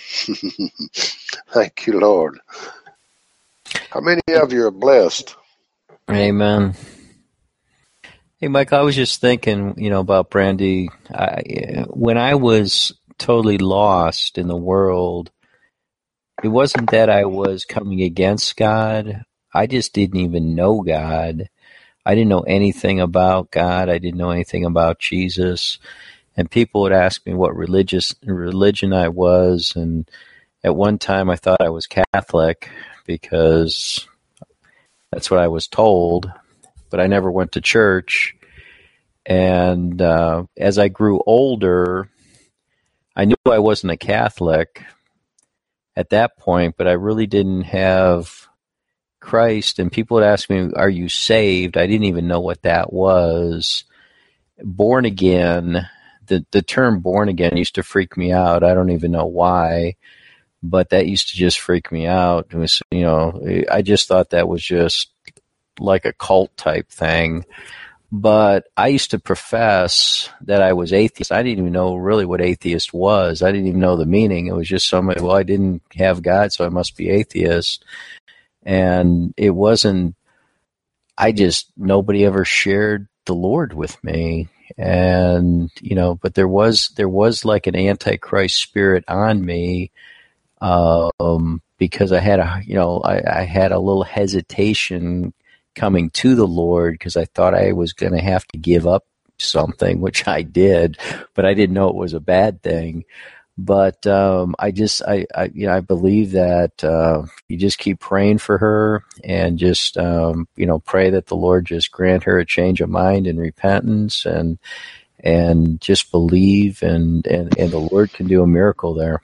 Thank you, Lord. How many of you are blessed? Amen. Hey, Mike, I was just thinking, you know, about Brandy. I, when I was totally lost in the world, it wasn't that I was coming against God. I just didn't even know God. I didn't know anything about God. I didn't know anything about Jesus. And people would ask me what religious religion I was. And at one time I thought I was Catholic because that's what I was told, but I never went to church. And uh, as I grew older, I knew I wasn't a Catholic at that point, but I really didn't have Christ. And people would ask me, are you saved? I didn't even know what that was. Born again, the, the term born again used to freak me out. I don't even know why. But that used to just freak me out. It was, you know, I just thought that was just like a cult type thing. But I used to profess that I was atheist. I didn't even know really what atheist was. I didn't even know the meaning. It was just somebody, well, I didn't have God, so I must be atheist. And it wasn't, I just, nobody ever shared the Lord with me. And, you know, but there was, there was like an antichrist spirit on me. Um, because I had a, you know, I, I had a little hesitation coming to the Lord because I thought I was going to have to give up something, which I did, but I didn't know it was a bad thing. But um, I just, I, I, you know, I believe that uh, you just keep praying for her and just, um, you know, pray that the Lord just grant her a change of mind and repentance, and and just believe, and, and, and the Lord can do a miracle there.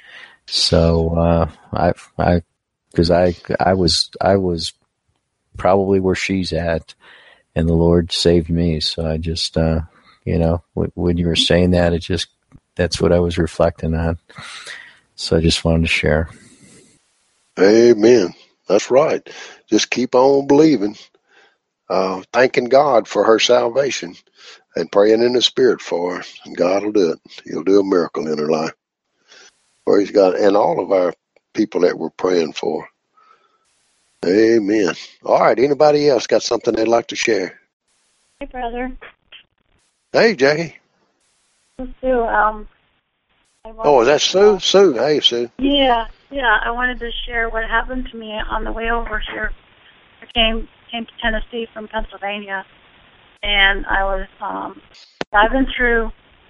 So uh, I, I, because I, I was, I was probably where she's at, and the Lord saved me. So I just, uh, you know, w- when you were saying that, it just, that's what I was reflecting on. So I just wanted to share. Amen. That's right. Just keep on believing, uh, thanking God for her salvation, and praying in the Spirit for her. And God will do it. He'll do a miracle in her life. Praise God. And all of our people that we're praying for. Amen. All right. Anybody else got something they'd like to share? Hey, brother. Hey, Jackie. Sue, um, I Oh, is that Sue? Sue. Hey, Sue. Yeah, yeah. I wanted to share what happened to me on the way over here. I came came to Tennessee from Pennsylvania, and I was um, driving through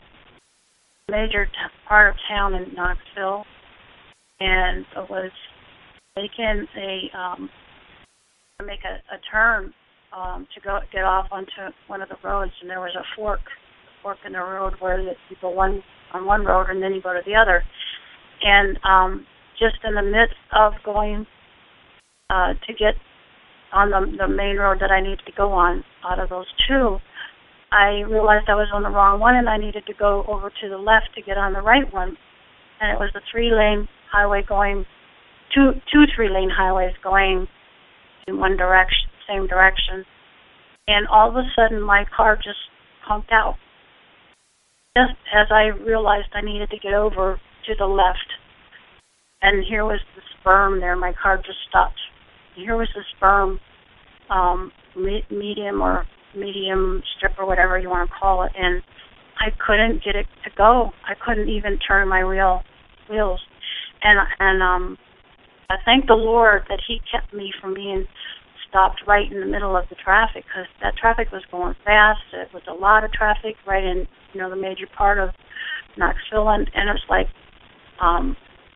a major t- part of town in Knoxville, and I was making a um, make a, a turn um, to go get off onto one of the roads, and there was a fork. fork in the road where you go one on one road and then you go to the other. And um, just in the midst of going uh, to get on the, the main road that I needed to go on out of those two, I realized I was on the wrong one and I needed to go over to the left to get on the right one. And it was a three-lane highway going, two, two three-lane highways going in one direction, same direction. And all of a sudden my car just conked out. Just as I realized I needed to get over to the left, and here was this berm there, my car just stopped. Here was this berm, um, me- medium or medium strip or whatever you want to call it, and I couldn't get it to go. I couldn't even turn my wheel wheels, and and um, I thank the Lord that He kept me from being stopped right in the middle of the traffic, because that traffic was going fast. It was a lot of traffic right in, you know, the major part of Knoxville, and, and it was like, um,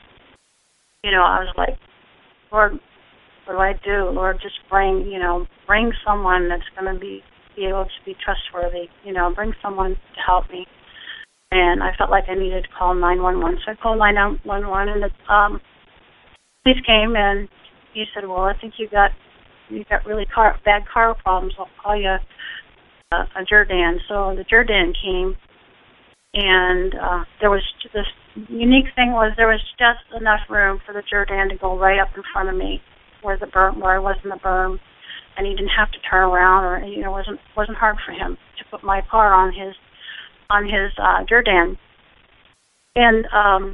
you know, I was like, Lord, what do I do? Lord, just bring, you know, bring someone that's going to be, be able to be trustworthy, you know, bring someone to help me. And I felt like I needed to call nine one one, so I called nine one one, and the um, police came, and he said, well, I think you got you got really car, bad car problems. I'll call you a, a Jerdan. So the Jerdan came, and uh, there was this unique thing was there was just enough room for the Jerdan to go right up in front of me, where the berm, where I was in the berm, and he didn't have to turn around, or you know, it wasn't wasn't hard for him to put my car on his on his uh, Jerdan. And um,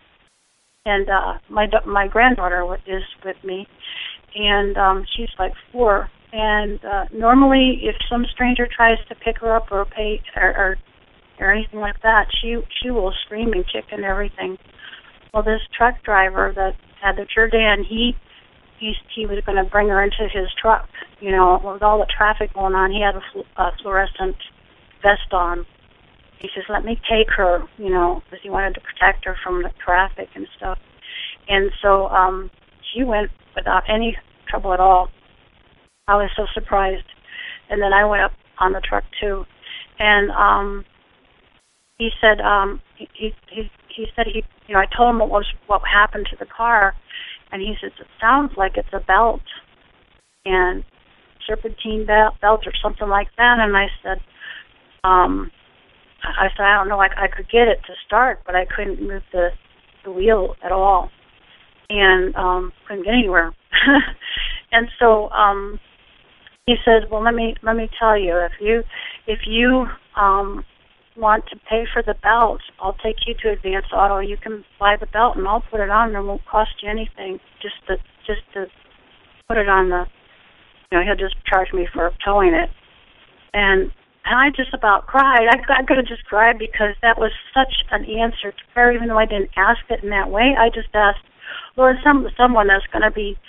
and uh, my my granddaughter is with me. And um, she's like four. And uh, normally, if some stranger tries to pick her up or pay or, or or anything like that, she she will scream and kick and everything. Well, this truck driver that had the Jerdan, he he he was going to bring her into his truck. You know, with all the traffic going on, he had a, fl- a fluorescent vest on. He says, "Let me take her," you know, because he wanted to protect her from the traffic and stuff. And so um, she went without any trouble at all. I was so surprised. And then I went up on the truck too. And um, he said, um, he, he he he said he, you know, I told him what was what happened to the car, and he says it sounds like it's a belt, and serpentine belt, belt or something like that. And I said, um, I said I don't know, I, I could get it to start, but I couldn't move the the wheel at all. And um, couldn't get anywhere. And so um, he said, "Well, let me let me tell you, if you if you um, want to pay for the belt, I'll take you to Advance Auto. You can buy the belt, and I'll put it on. And it won't cost you anything. Just to just to put it on the, you know, he'll just charge me for towing it." And and I just about cried. I, I could have just cried because that was such an answer to prayer, even though I didn't ask it in that way. I just asked, Lord, some someone that's going to be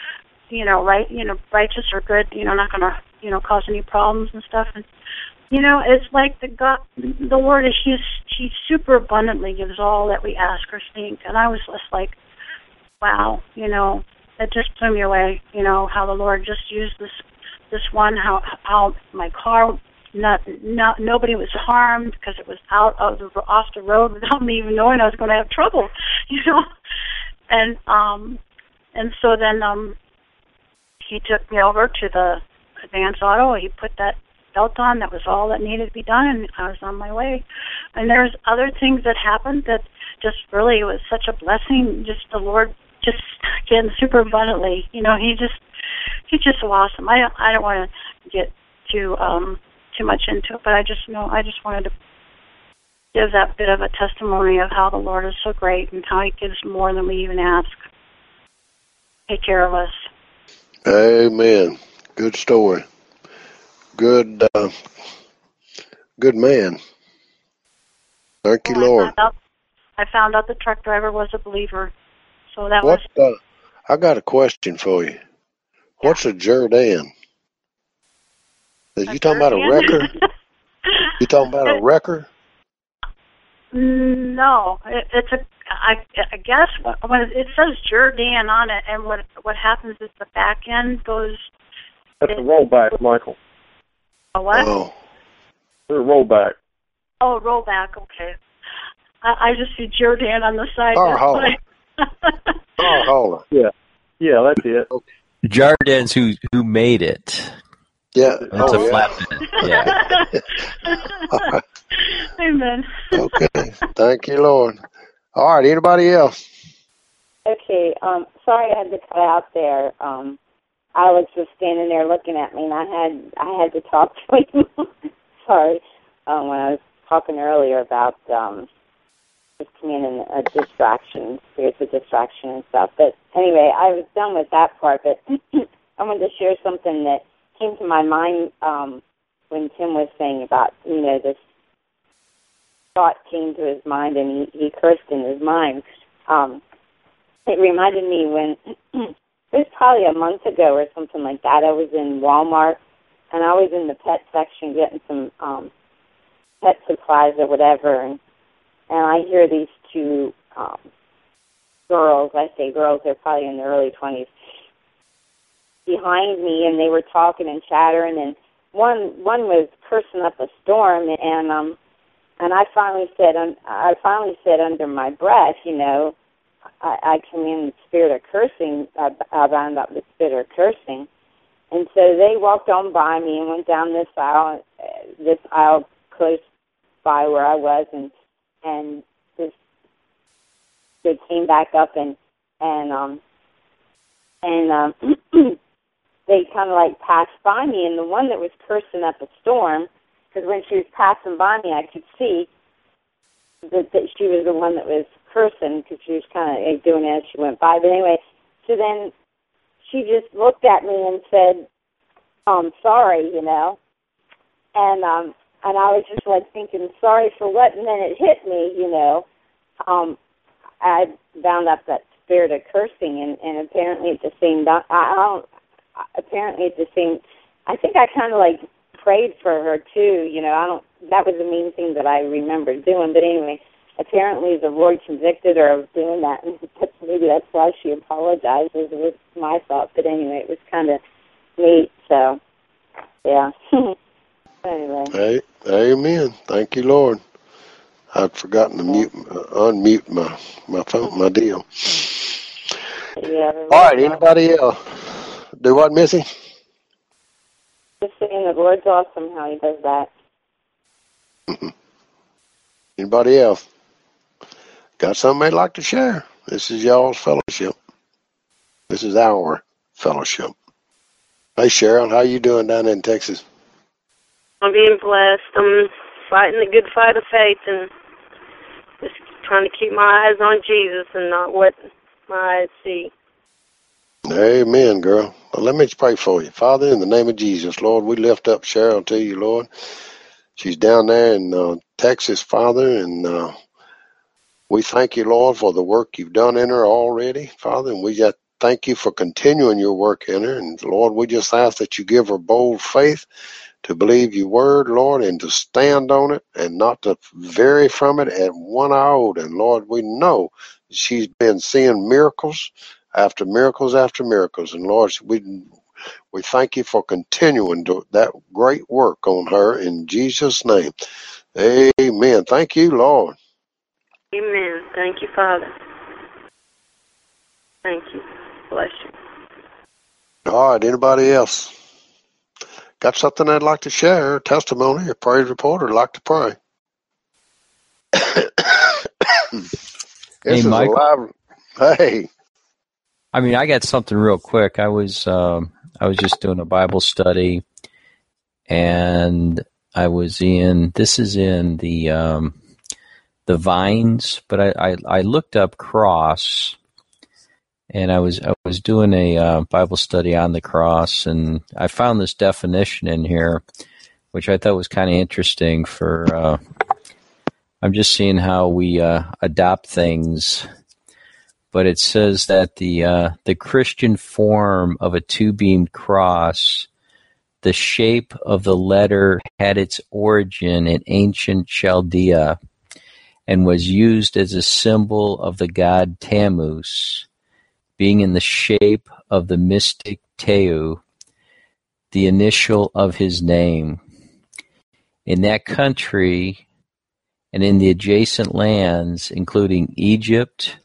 you know, right, you know, righteous or good, you know, not going to, you know, cause any problems and stuff. And, you know, it's like the God, the Lord is, He, He super abundantly gives all that we ask or think. And I was just like, wow, you know, it just blew me away, you know, how the Lord just used this, this one, how, how my car, not, not, nobody was harmed because it was out of the, off the road without me even knowing I was going to have trouble, you know. And, um, and so then, um, he took me over to the Advance Auto. He put that belt on. That was all that needed to be done, and I was on my way. And there's other things that happened that just really was such a blessing. Just the Lord, just again, super abundantly. You know, he just, he's just so awesome. I don't, I don't want to get too, um, too much into it, but I just know, I just wanted to give that bit of a testimony of how the Lord is so great and how He gives more than we even ask. Take care of us. Amen. Good story. Good, uh, good man. Thank you, well, Lord. I found, out, I found out the truck driver was a believer, so that what? was. Uh, I got a question for you. What's a Jerdan? Are you talking about a wrecker? You talking about a wrecker? No, it, it's a. I, I guess when it says Jerdan on it, and what what happens is the back end goes. That's a rollback, Michael. A what? Oh. A rollback. Oh, rollback. Okay. I, I just see Jerdan on the side. Car hauler. Car hauler. Yeah. Yeah, that's it. Okay. Jardin's who who made it. Yeah. It's oh, a yeah. flatbed. Yeah. Amen. Okay. Thank you, Lord. All right. Anybody else? Okay. Um, sorry I had to cut out there. Um, Alex was standing there looking at me, and I had I had to talk to him. Sorry. Um, when I was talking earlier about um, just coming in a distraction, spiritual distraction and stuff. But anyway, I was done with that part. But I wanted to share something that came to my mind um, when Tim was saying about, you know, this thought came to his mind and he, he cursed in his mind. Um, it reminded me when, it was probably a month ago or something like that, I was in Walmart and I was in the pet section getting some um, pet supplies or whatever, and, and I hear these two um, girls, I say girls, they're probably in their early twenties, behind me, and they were talking and chattering, and one one was cursing up a storm, and um, and I finally said, un- I finally said under my breath, you know, I, I command the spirit of cursing, I, I bound up the spirit of cursing, and so they walked on by me and went down this aisle, this aisle close by where I was, and and this they came back up and and um and um. they kind of like passed by me, and the one that was cursing up a storm, because when she was passing by me, I could see that, that she was the one that was cursing, because she was kind of like, doing it as she went by. But anyway, so then she just looked at me and said, um, sorry, you know, and um, and I was just like thinking, sorry for what? And then it hit me, you know, um, I bound up that spirit of cursing, and, and apparently at the same time, I don't. Apparently at the same, I think I kind of like prayed for her too, you know, I don't, that was the main thing that I remember doing, but anyway, apparently the Lord convicted her of doing that, and maybe that's why she apologized, it was my thought, but anyway, it was kind of neat, so, yeah. Anyway. Hey, amen. Thank you, Lord. I'd forgotten to mute, uh, unmute my, my phone, my deal. Yeah. All right, anybody else? Do what, Missy? Just saying the Lord's awesome how He does that. Anybody else? Got something they'd like to share? This is y'all's fellowship. This is our fellowship. Hey, Cheryl, how you doing down in Texas? I'm being blessed. I'm fighting the good fight of faith and just trying to keep my eyes on Jesus and not what my eyes see. Amen, girl. Well, let me pray for you. Father, in the name of Jesus, Lord, we lift up Cheryl to you, Lord. She's down there in uh, Texas, Father, and uh, we thank you, Lord, for the work you've done in her already, Father, and we just thank you for continuing your work in her. And Lord, we just ask that you give her bold faith to believe your word, Lord, and to stand on it and not to vary from it at one iota. And Lord, we know she's been seeing miracles after miracles after miracles. And Lord, we we thank you for continuing to, that great work on her in Jesus' name. Amen. Thank you, Lord. Amen. Thank you, Father. Thank you. Bless you. All right, anybody else? Got something they'd like to share, testimony, or praise report, or like to pray? This Hey, is Michael. a live. Hey. I mean, I got something real quick. I was um, I was just doing a Bible study, and I was in. This is in the um, the Vines, but I, I, I looked up cross, and I was I was doing a uh, Bible study on the cross, and I found this definition in here, which I thought was kind of interesting. For uh, I'm just seeing how we uh, adopt things. But it says that the uh, the Christian form of a two-beamed cross, the shape of the letter had its origin in ancient Chaldea and was used as a symbol of the god Tammuz, being in the shape of the mystic Teu, the initial of his name. In that country and in the adjacent lands, including Egypt,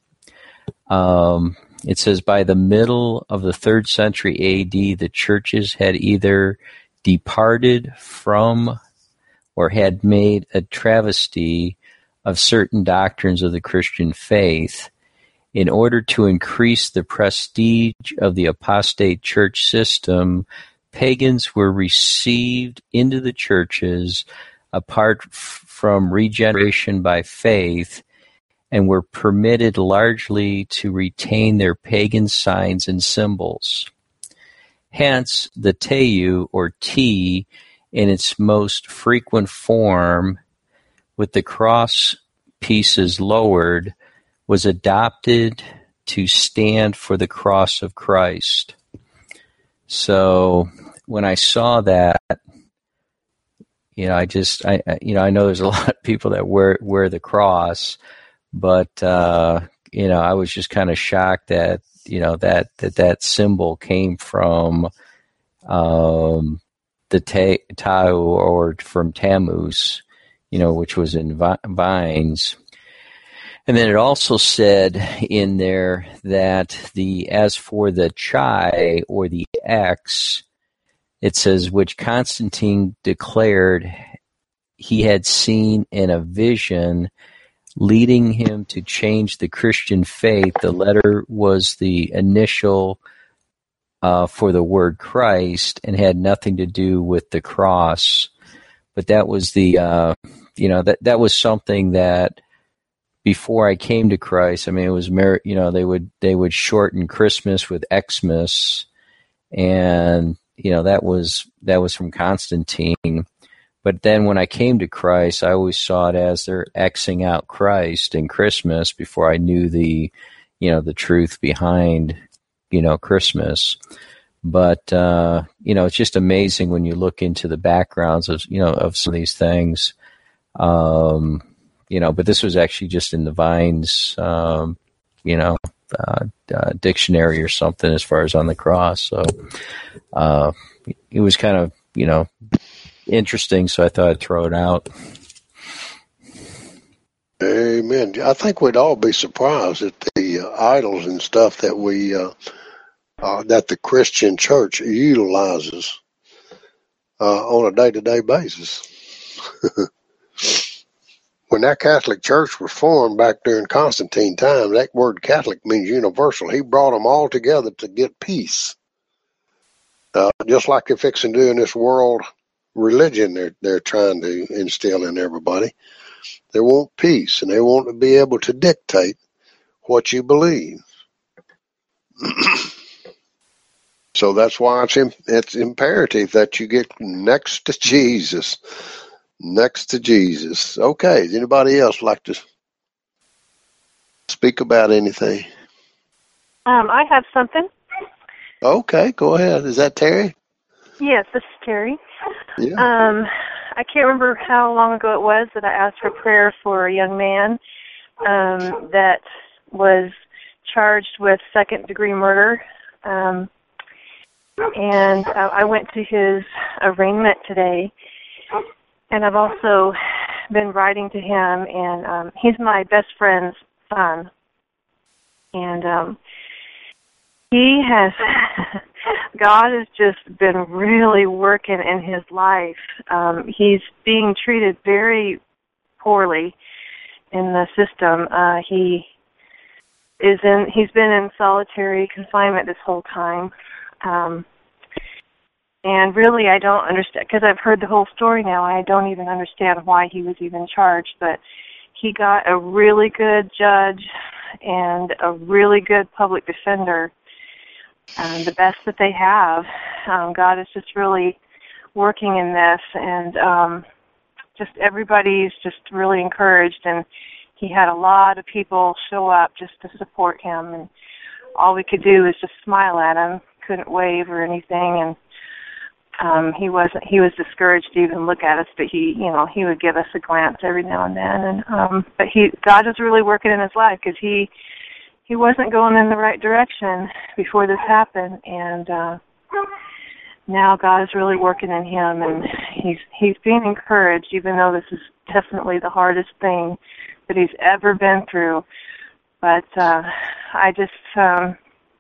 Um, it says by the middle of the third century A D, the churches had either departed from or had made a travesty of certain doctrines of the Christian faith. In order to increase the prestige of the apostate church system, pagans were received into the churches apart f- from regeneration by faith, and were permitted largely to retain their pagan signs and symbols. Hence, the Teu, or T, in its most frequent form, with the cross pieces lowered, was adopted to stand for the cross of Christ. So, when I saw that, you know, I just, I, you know, I know there's a lot of people that wear wear the cross. But, uh, you know, I was just kind of shocked that, you know, that that, that symbol came from um, the Tau, or from Tammuz, you know, which was in vines. And then it also said in there that the, as for the Chi, or the X, it says, which Constantine declared he had seen in a vision, leading him to change the Christian faith. The letter was the initial uh, for the word Christ and had nothing to do with the cross. But that was the, uh, you know, that that was something that before I came to Christ, I mean, it was, you know, they would they would shorten Christmas with Xmas, and you know that was that was from Constantine. But then when I came to Christ, I always saw it as they're Xing out Christ in Christmas before I knew the, you know, the truth behind, you know, Christmas. But, uh, you know, it's just amazing when you look into the backgrounds of, you know, of some of these things. Um, you know, but this was actually just in the Vines, um, you know, uh, uh, dictionary or something as far as on the cross. So uh, it was kind of, you know, interesting, so I thought I'd throw it out. Amen. I think we'd all be surprised at the uh, idols and stuff that we uh, uh, that the Christian church utilizes uh, on a day-to-day basis. When that Catholic Church was formed back during Constantine time, that word Catholic means universal. He brought them all together to get peace. Uh, just like they're fixing to do in this world religion they're they're trying to instill in everybody. They want peace, and they want to be able to dictate what you believe. So that's why it's in, it's imperative that you get next to Jesus. Next to Jesus. Okay, does anybody else like to speak about anything? Um, I have something. Okay, go ahead. Is that Terry? Yes, this is Terry. Yeah. Um, I can't remember how long ago it was that I asked for prayer for a young man um, that was charged with second-degree murder. Um, and uh, I went to his arraignment today, and I've also been writing to him, and um, he's my best friend's son. And um, he has, God has just been really working in his life. Um, he's being treated very poorly in the system. Uh, he is in, he's been in solitary confinement this whole time. Um, and really, I don't understand, because I've heard the whole story now, I don't even understand why he was even charged, but he got a really good judge and a really good public defender, um, the best that they have. Um, God is just really working in this, and um, just everybody's just really encouraged, and he had a lot of people show up just to support him, and all we could do is just smile at him, couldn't wave or anything, and um, he wasn't. He was discouraged to even look at us, but he, you know, he would give us a glance every now and then, and um, but he, God is really working in his life, because he, he wasn't going in the right direction before this happened, and uh, now God is really working in him, and he's he's being encouraged, even though this is definitely the hardest thing that he's ever been through. But uh, I just, um,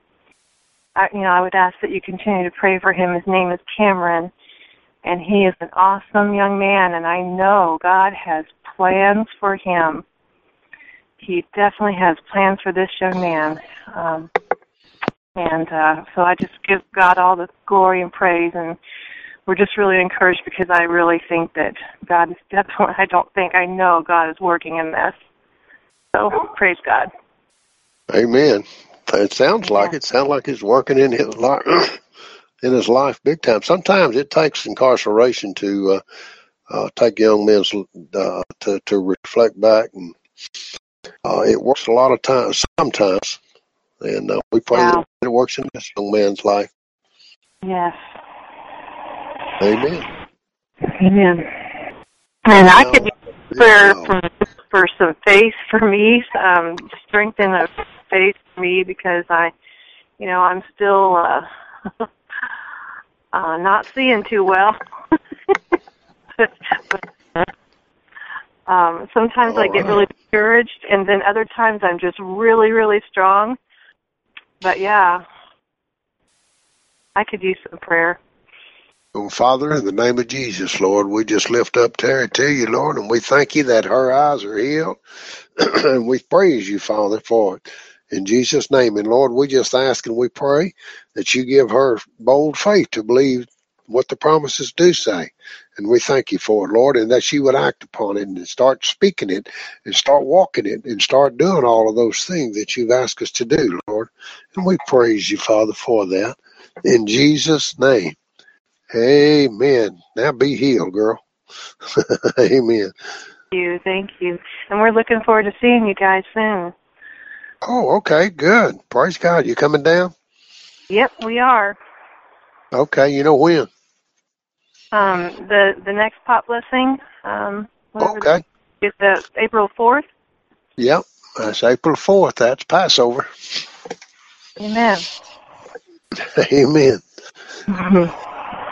I, you know, I would ask that you continue to pray for him. His name is Cameron, and he is an awesome young man, and I know God has plans for him. He definitely has plans for this young man. Um, and uh, so I just give God all the glory and praise, and we're just really encouraged, because I really think that God is definitely, I don't think, I know God is working in this. So praise God. Amen. It sounds like it. Sounds like he's working in his life, in his life big time. Sometimes it takes incarceration to uh, uh, take young men uh, to to reflect back, and uh, it works a lot of times. Sometimes, and uh, we pray Yeah. that it works in this young man's life. Yes. Amen. Amen. And I could use prayer for, for some faith for me, um, strengthen a faith for me, because I, you know, I'm still uh, uh, not seeing too well. but, um, sometimes I get really discouraged, and then other times I'm just really, really strong. But yeah, I could use some prayer. Oh, Father, in the name of Jesus, Lord, we just lift up Terry to you, Lord, and we thank you that her eyes are healed, and we praise you, Father, for it. In Jesus' name, and Lord, we just ask and we pray that you give her bold faith to believe what the promises do say. And we thank you for it, Lord, and that she would act upon it and start speaking it and start walking it and start doing all of those things that you've asked us to do, Lord. And we praise you, Father, for that. In Jesus' name. Amen. Now be healed, girl. Amen. Thank you, thank you. And we're looking forward to seeing you guys soon. Oh, okay, good. Praise God. You coming down? Yep, we are. Okay, you know when? Um, the the next pop blessing, um, Okay. is the April fourth. Yep, that's April fourth. That's Passover. Amen. Amen. Mm-hmm.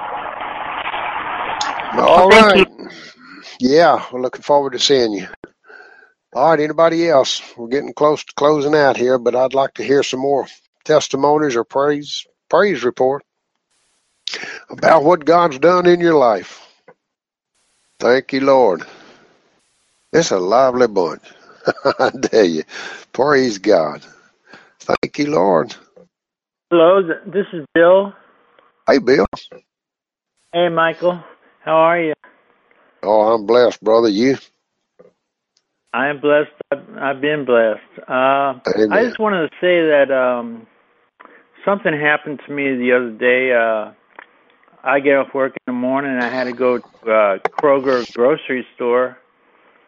All well, right. You. Yeah, we're looking forward to seeing you. All right, anybody else? We're getting close to closing out here, but I'd like to hear some more testimonies or praise praise report about what God's done in your life. Thank you, Lord. It's a lively bunch. I tell you. Praise God. Thank you, Lord. Hello, this is Bill. Hey, Bill. Hey, Michael. How are you? Oh, I'm blessed, brother. You? I am blessed. I've, I've been blessed. Uh, Amen. I just wanted to say that um, something happened to me the other day. Uh, I get off work in the morning, and I had to go to uh, Kroger grocery store.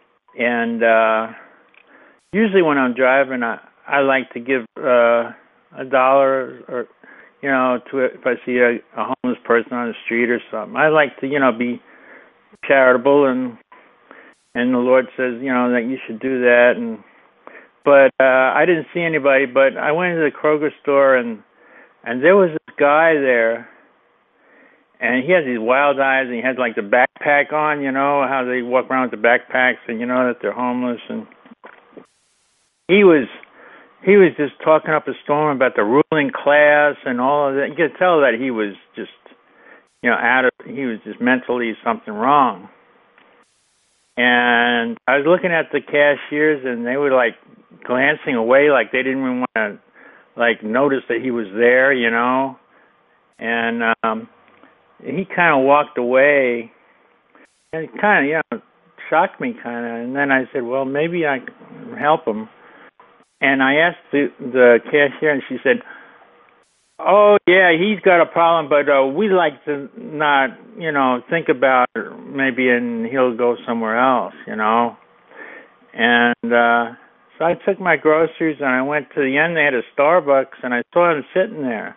And uh, usually when I'm driving, I, I like to give uh, a dollar, or you know, to if I see a, a homeless person on the street or something. I like to, you know, be charitable, and and the Lord says, you know, that you should do that. And but uh, I didn't see anybody. But I went into the Kroger store, and and there was this guy there, and he has these wild eyes, and he has like the backpack on, you know, how they walk around with the backpacks, and you know that they're homeless. And he was. He was just talking up a storm about the ruling class and all of that. You could tell that he was just, you know, out of, he was just mentally something wrong. And I was looking at the cashiers, and they were like glancing away, like they didn't even want to, like, notice that he was there, you know. And um, he kind of walked away, and it kind of, you know, shocked me kind of. And then I said, well, maybe I can help him. And I asked the, the cashier, and she said, oh, yeah, he's got a problem, but uh, we like to not, you know, think about it maybe, and he'll go somewhere else, you know. And uh, so I took my groceries, and I went to the end. They had a Starbucks, and I saw him sitting there.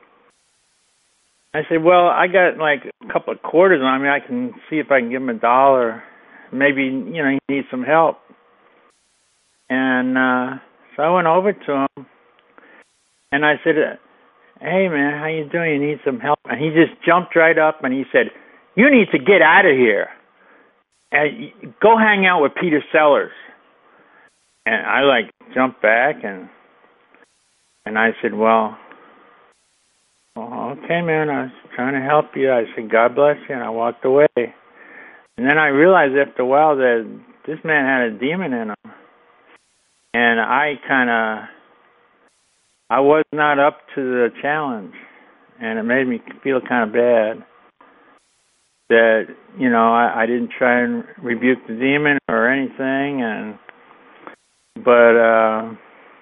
I said, well, I got like a couple of quarters on me. I can see if I can give him a dollar. Maybe, you know, he needs some help. And uh so I went over to him, and I said, hey, man, how you doing? You need some help? And he just jumped right up, and he said, you need to get out of here and go hang out with Peter Sellers. And I, like, jumped back, and and I said, well, well, okay, man, I was trying to help you. I said, God bless you, and I walked away. And then I realized after a while that this man had a demon in him. And I kind of, I was not up to the challenge, and it made me feel kind of bad that, you know, I, I didn't try and rebuke the demon or anything, and, but uh,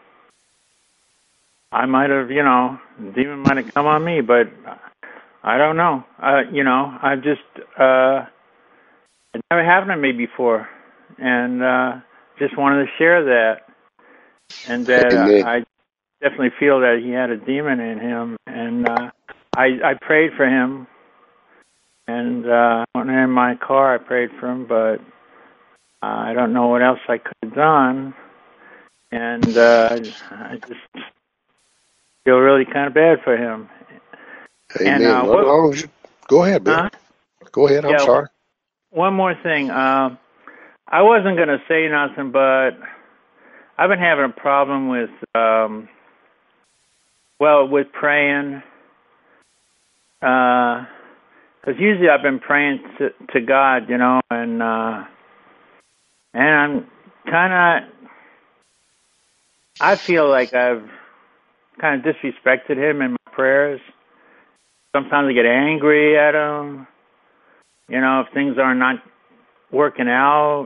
I might have, you know, the demon might have come on me, but I don't know. Uh, you know, I just, uh, it never happened to me before, and uh, just wanted to share that. And that uh, I definitely feel that he had a demon in him, and uh, I I prayed for him, and uh, when in my car I prayed for him, but uh, I don't know what else I could have done, and uh, I just feel really kind of bad for him. Amen. And, uh, what, what, you, go ahead, Bill. Huh? Go ahead. I'm yeah, sorry. One more thing. Uh, I wasn't going to say nothing, but I've been having a problem with, um, well, with praying, because uh, usually I've been praying to, to God, you know, and uh, and I'm kind of, I feel like I've kind of disrespected Him in my prayers. Sometimes I get angry at Him, you know, if things are not working out,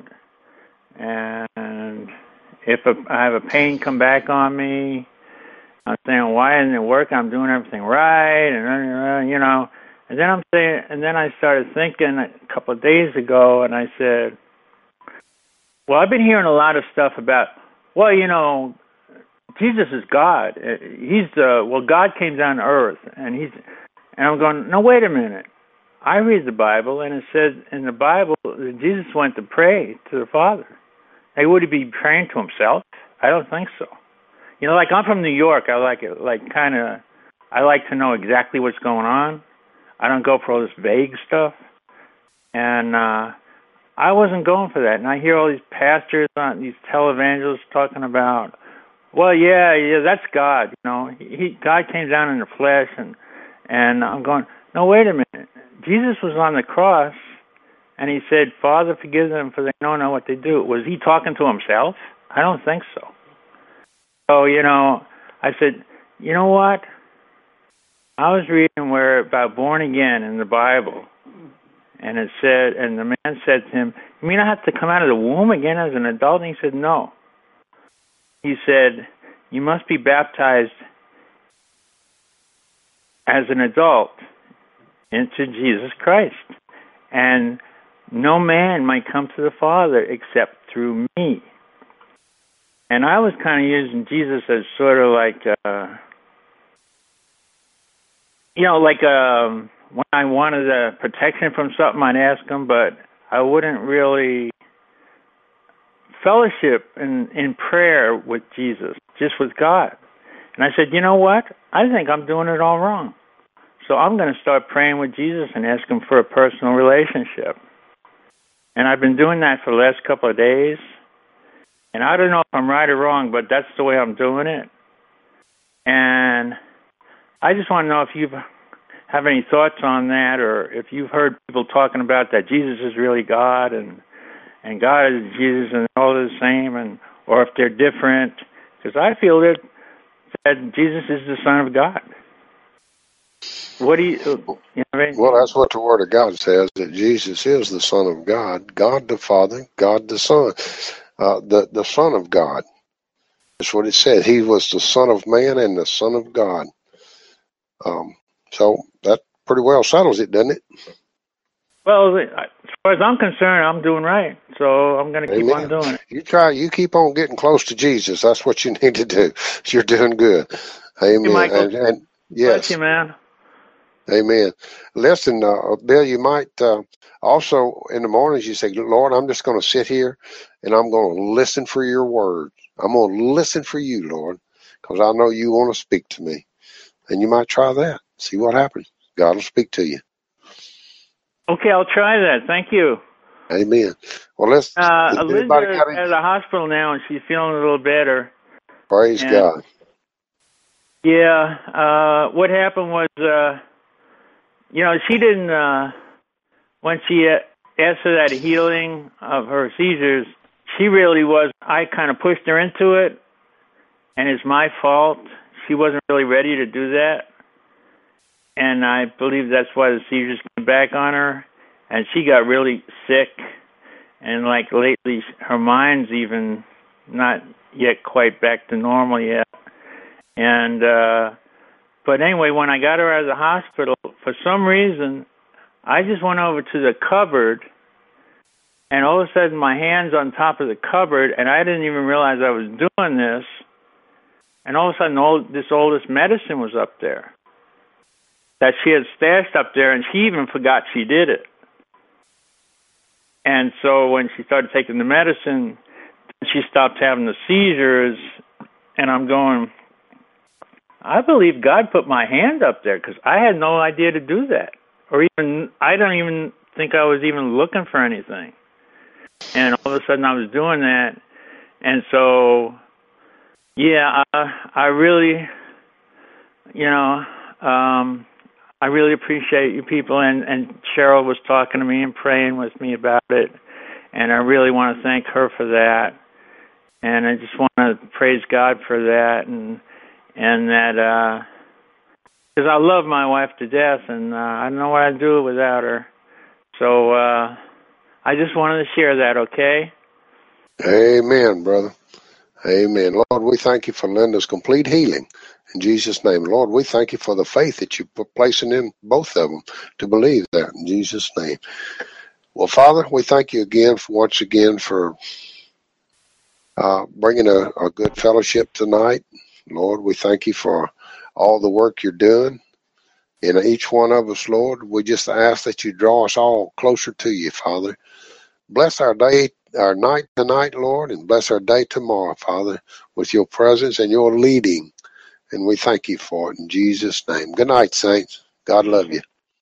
and if a, I have a pain come back on me, I'm saying, why isn't it working? I'm doing everything right, and you know. And then I'm saying, and then I started thinking a couple of days ago, and I said, well, I've been hearing a lot of stuff about, well, you know, Jesus is God. He's the well, God came down to earth, and he's, and I'm going, no, wait a minute. I read the Bible, and it says in the Bible that Jesus went to pray to the Father. Hey, would he be praying to himself? I don't think so. You know, like I'm from New York. I like it, like kind of, I like to know exactly what's going on. I don't go for all this vague stuff. And uh, I wasn't going for that. And I hear all these pastors, on these televangelists talking about, well, yeah, yeah, that's God. You know, he, God came down in the flesh, and and I'm going, no, wait a minute. Jesus was on the cross. And he said, Father, forgive them, for they don't know what they do. Was he talking to himself? I don't think so. So, you know, I said, you know what? I was reading where about born again in the Bible. And it said, and the man said to him, you mean I have to come out of the womb again as an adult? And he said, no. He said, you must be baptized as an adult into Jesus Christ. And no man might come to the Father except through me. And I was kind of using Jesus as sort of like, uh, you know, like um, when I wanted a protection from something, I'd ask him, but I wouldn't really fellowship in, in prayer with Jesus, just with God. And I said, you know what? I think I'm doing it all wrong. So I'm going to start praying with Jesus and ask him for a personal relationship. And I've been doing that for the last couple of days. And I don't know if I'm right or wrong, but that's the way I'm doing it. And I just want to know if you have any thoughts on that, or if you've heard people talking about that Jesus is really God and and God is Jesus and they're all the same, and or if they're different. Because I feel that, that Jesus is the Son of God. What do you, you know what I mean? Well, that's what the Word of God says, that Jesus is the Son of God, God the Father, God the Son, uh, the, the Son of God. That's what it said. He was the Son of Man and the Son of God. Um, so that pretty well settles it, doesn't it? Well, as far as I'm concerned, I'm doing right. So I'm going to keep Amen. on doing it. You try, you keep on getting close to Jesus. That's what you need to do. You're doing good. Amen. Hey, Michael. And, and yes. Bless you, man. Amen. Listen, uh, Bill, you might uh, also in the mornings you say, Lord, I'm just going to sit here and I'm going to listen for your words. I'm going to listen for you, Lord, because I know you want to speak to me. And you might try that. See what happens. God will speak to you. Okay, I'll try that. Thank you. Amen. Well, let's. Uh, Elizabeth Elizabeth is at the hospital now, and she's feeling a little better. Praise and, God. Yeah. Uh, what happened was, uh, you know, she didn't. Uh, when she asked for that healing of her seizures, she really was. I kind of pushed her into it, and it's my fault. She wasn't really ready to do that. And I believe that's why the seizures came back on her. And she got really sick. And like lately, her mind's even not yet quite back to normal yet. And, uh, but anyway, when I got her out of the hospital, for some reason, I just went over to the cupboard. And all of a sudden, my hand's on top of the cupboard. And I didn't even realize I was doing this. And all of a sudden, all this oldest medicine was up there that she had stashed up there, and she even forgot she did it. And so when she started taking the medicine, she stopped having the seizures, and I'm going, I believe God put my hand up there, because I had no idea to do that. Or even, I don't even think I was even looking for anything. And all of a sudden I was doing that. And so, yeah, I, I really, you know, um, I really appreciate you people, and, and Cheryl was talking to me and praying with me about it, and I really want to thank her for that, and I just want to praise God for that, and and that, because uh, I love my wife to death, and uh, I don't know what I'd do without her, so uh, I just wanted to share that, okay? Amen, brother. Amen. Lord, we thank you for Linda's complete healing. In Jesus' name, Lord, we thank you for the faith that you're placing in both of them to believe that. In Jesus' name. Well, Father, we thank you again, for, once again, for uh, bringing a, a good fellowship tonight. Lord, we thank you for all the work you're doing in each one of us, Lord. We just ask that you draw us all closer to you, Father. Bless our day, our night tonight, Lord, and bless our day tomorrow, Father, with your presence and your leading. And we thank you for it in Jesus' name. Good night, saints. God love you.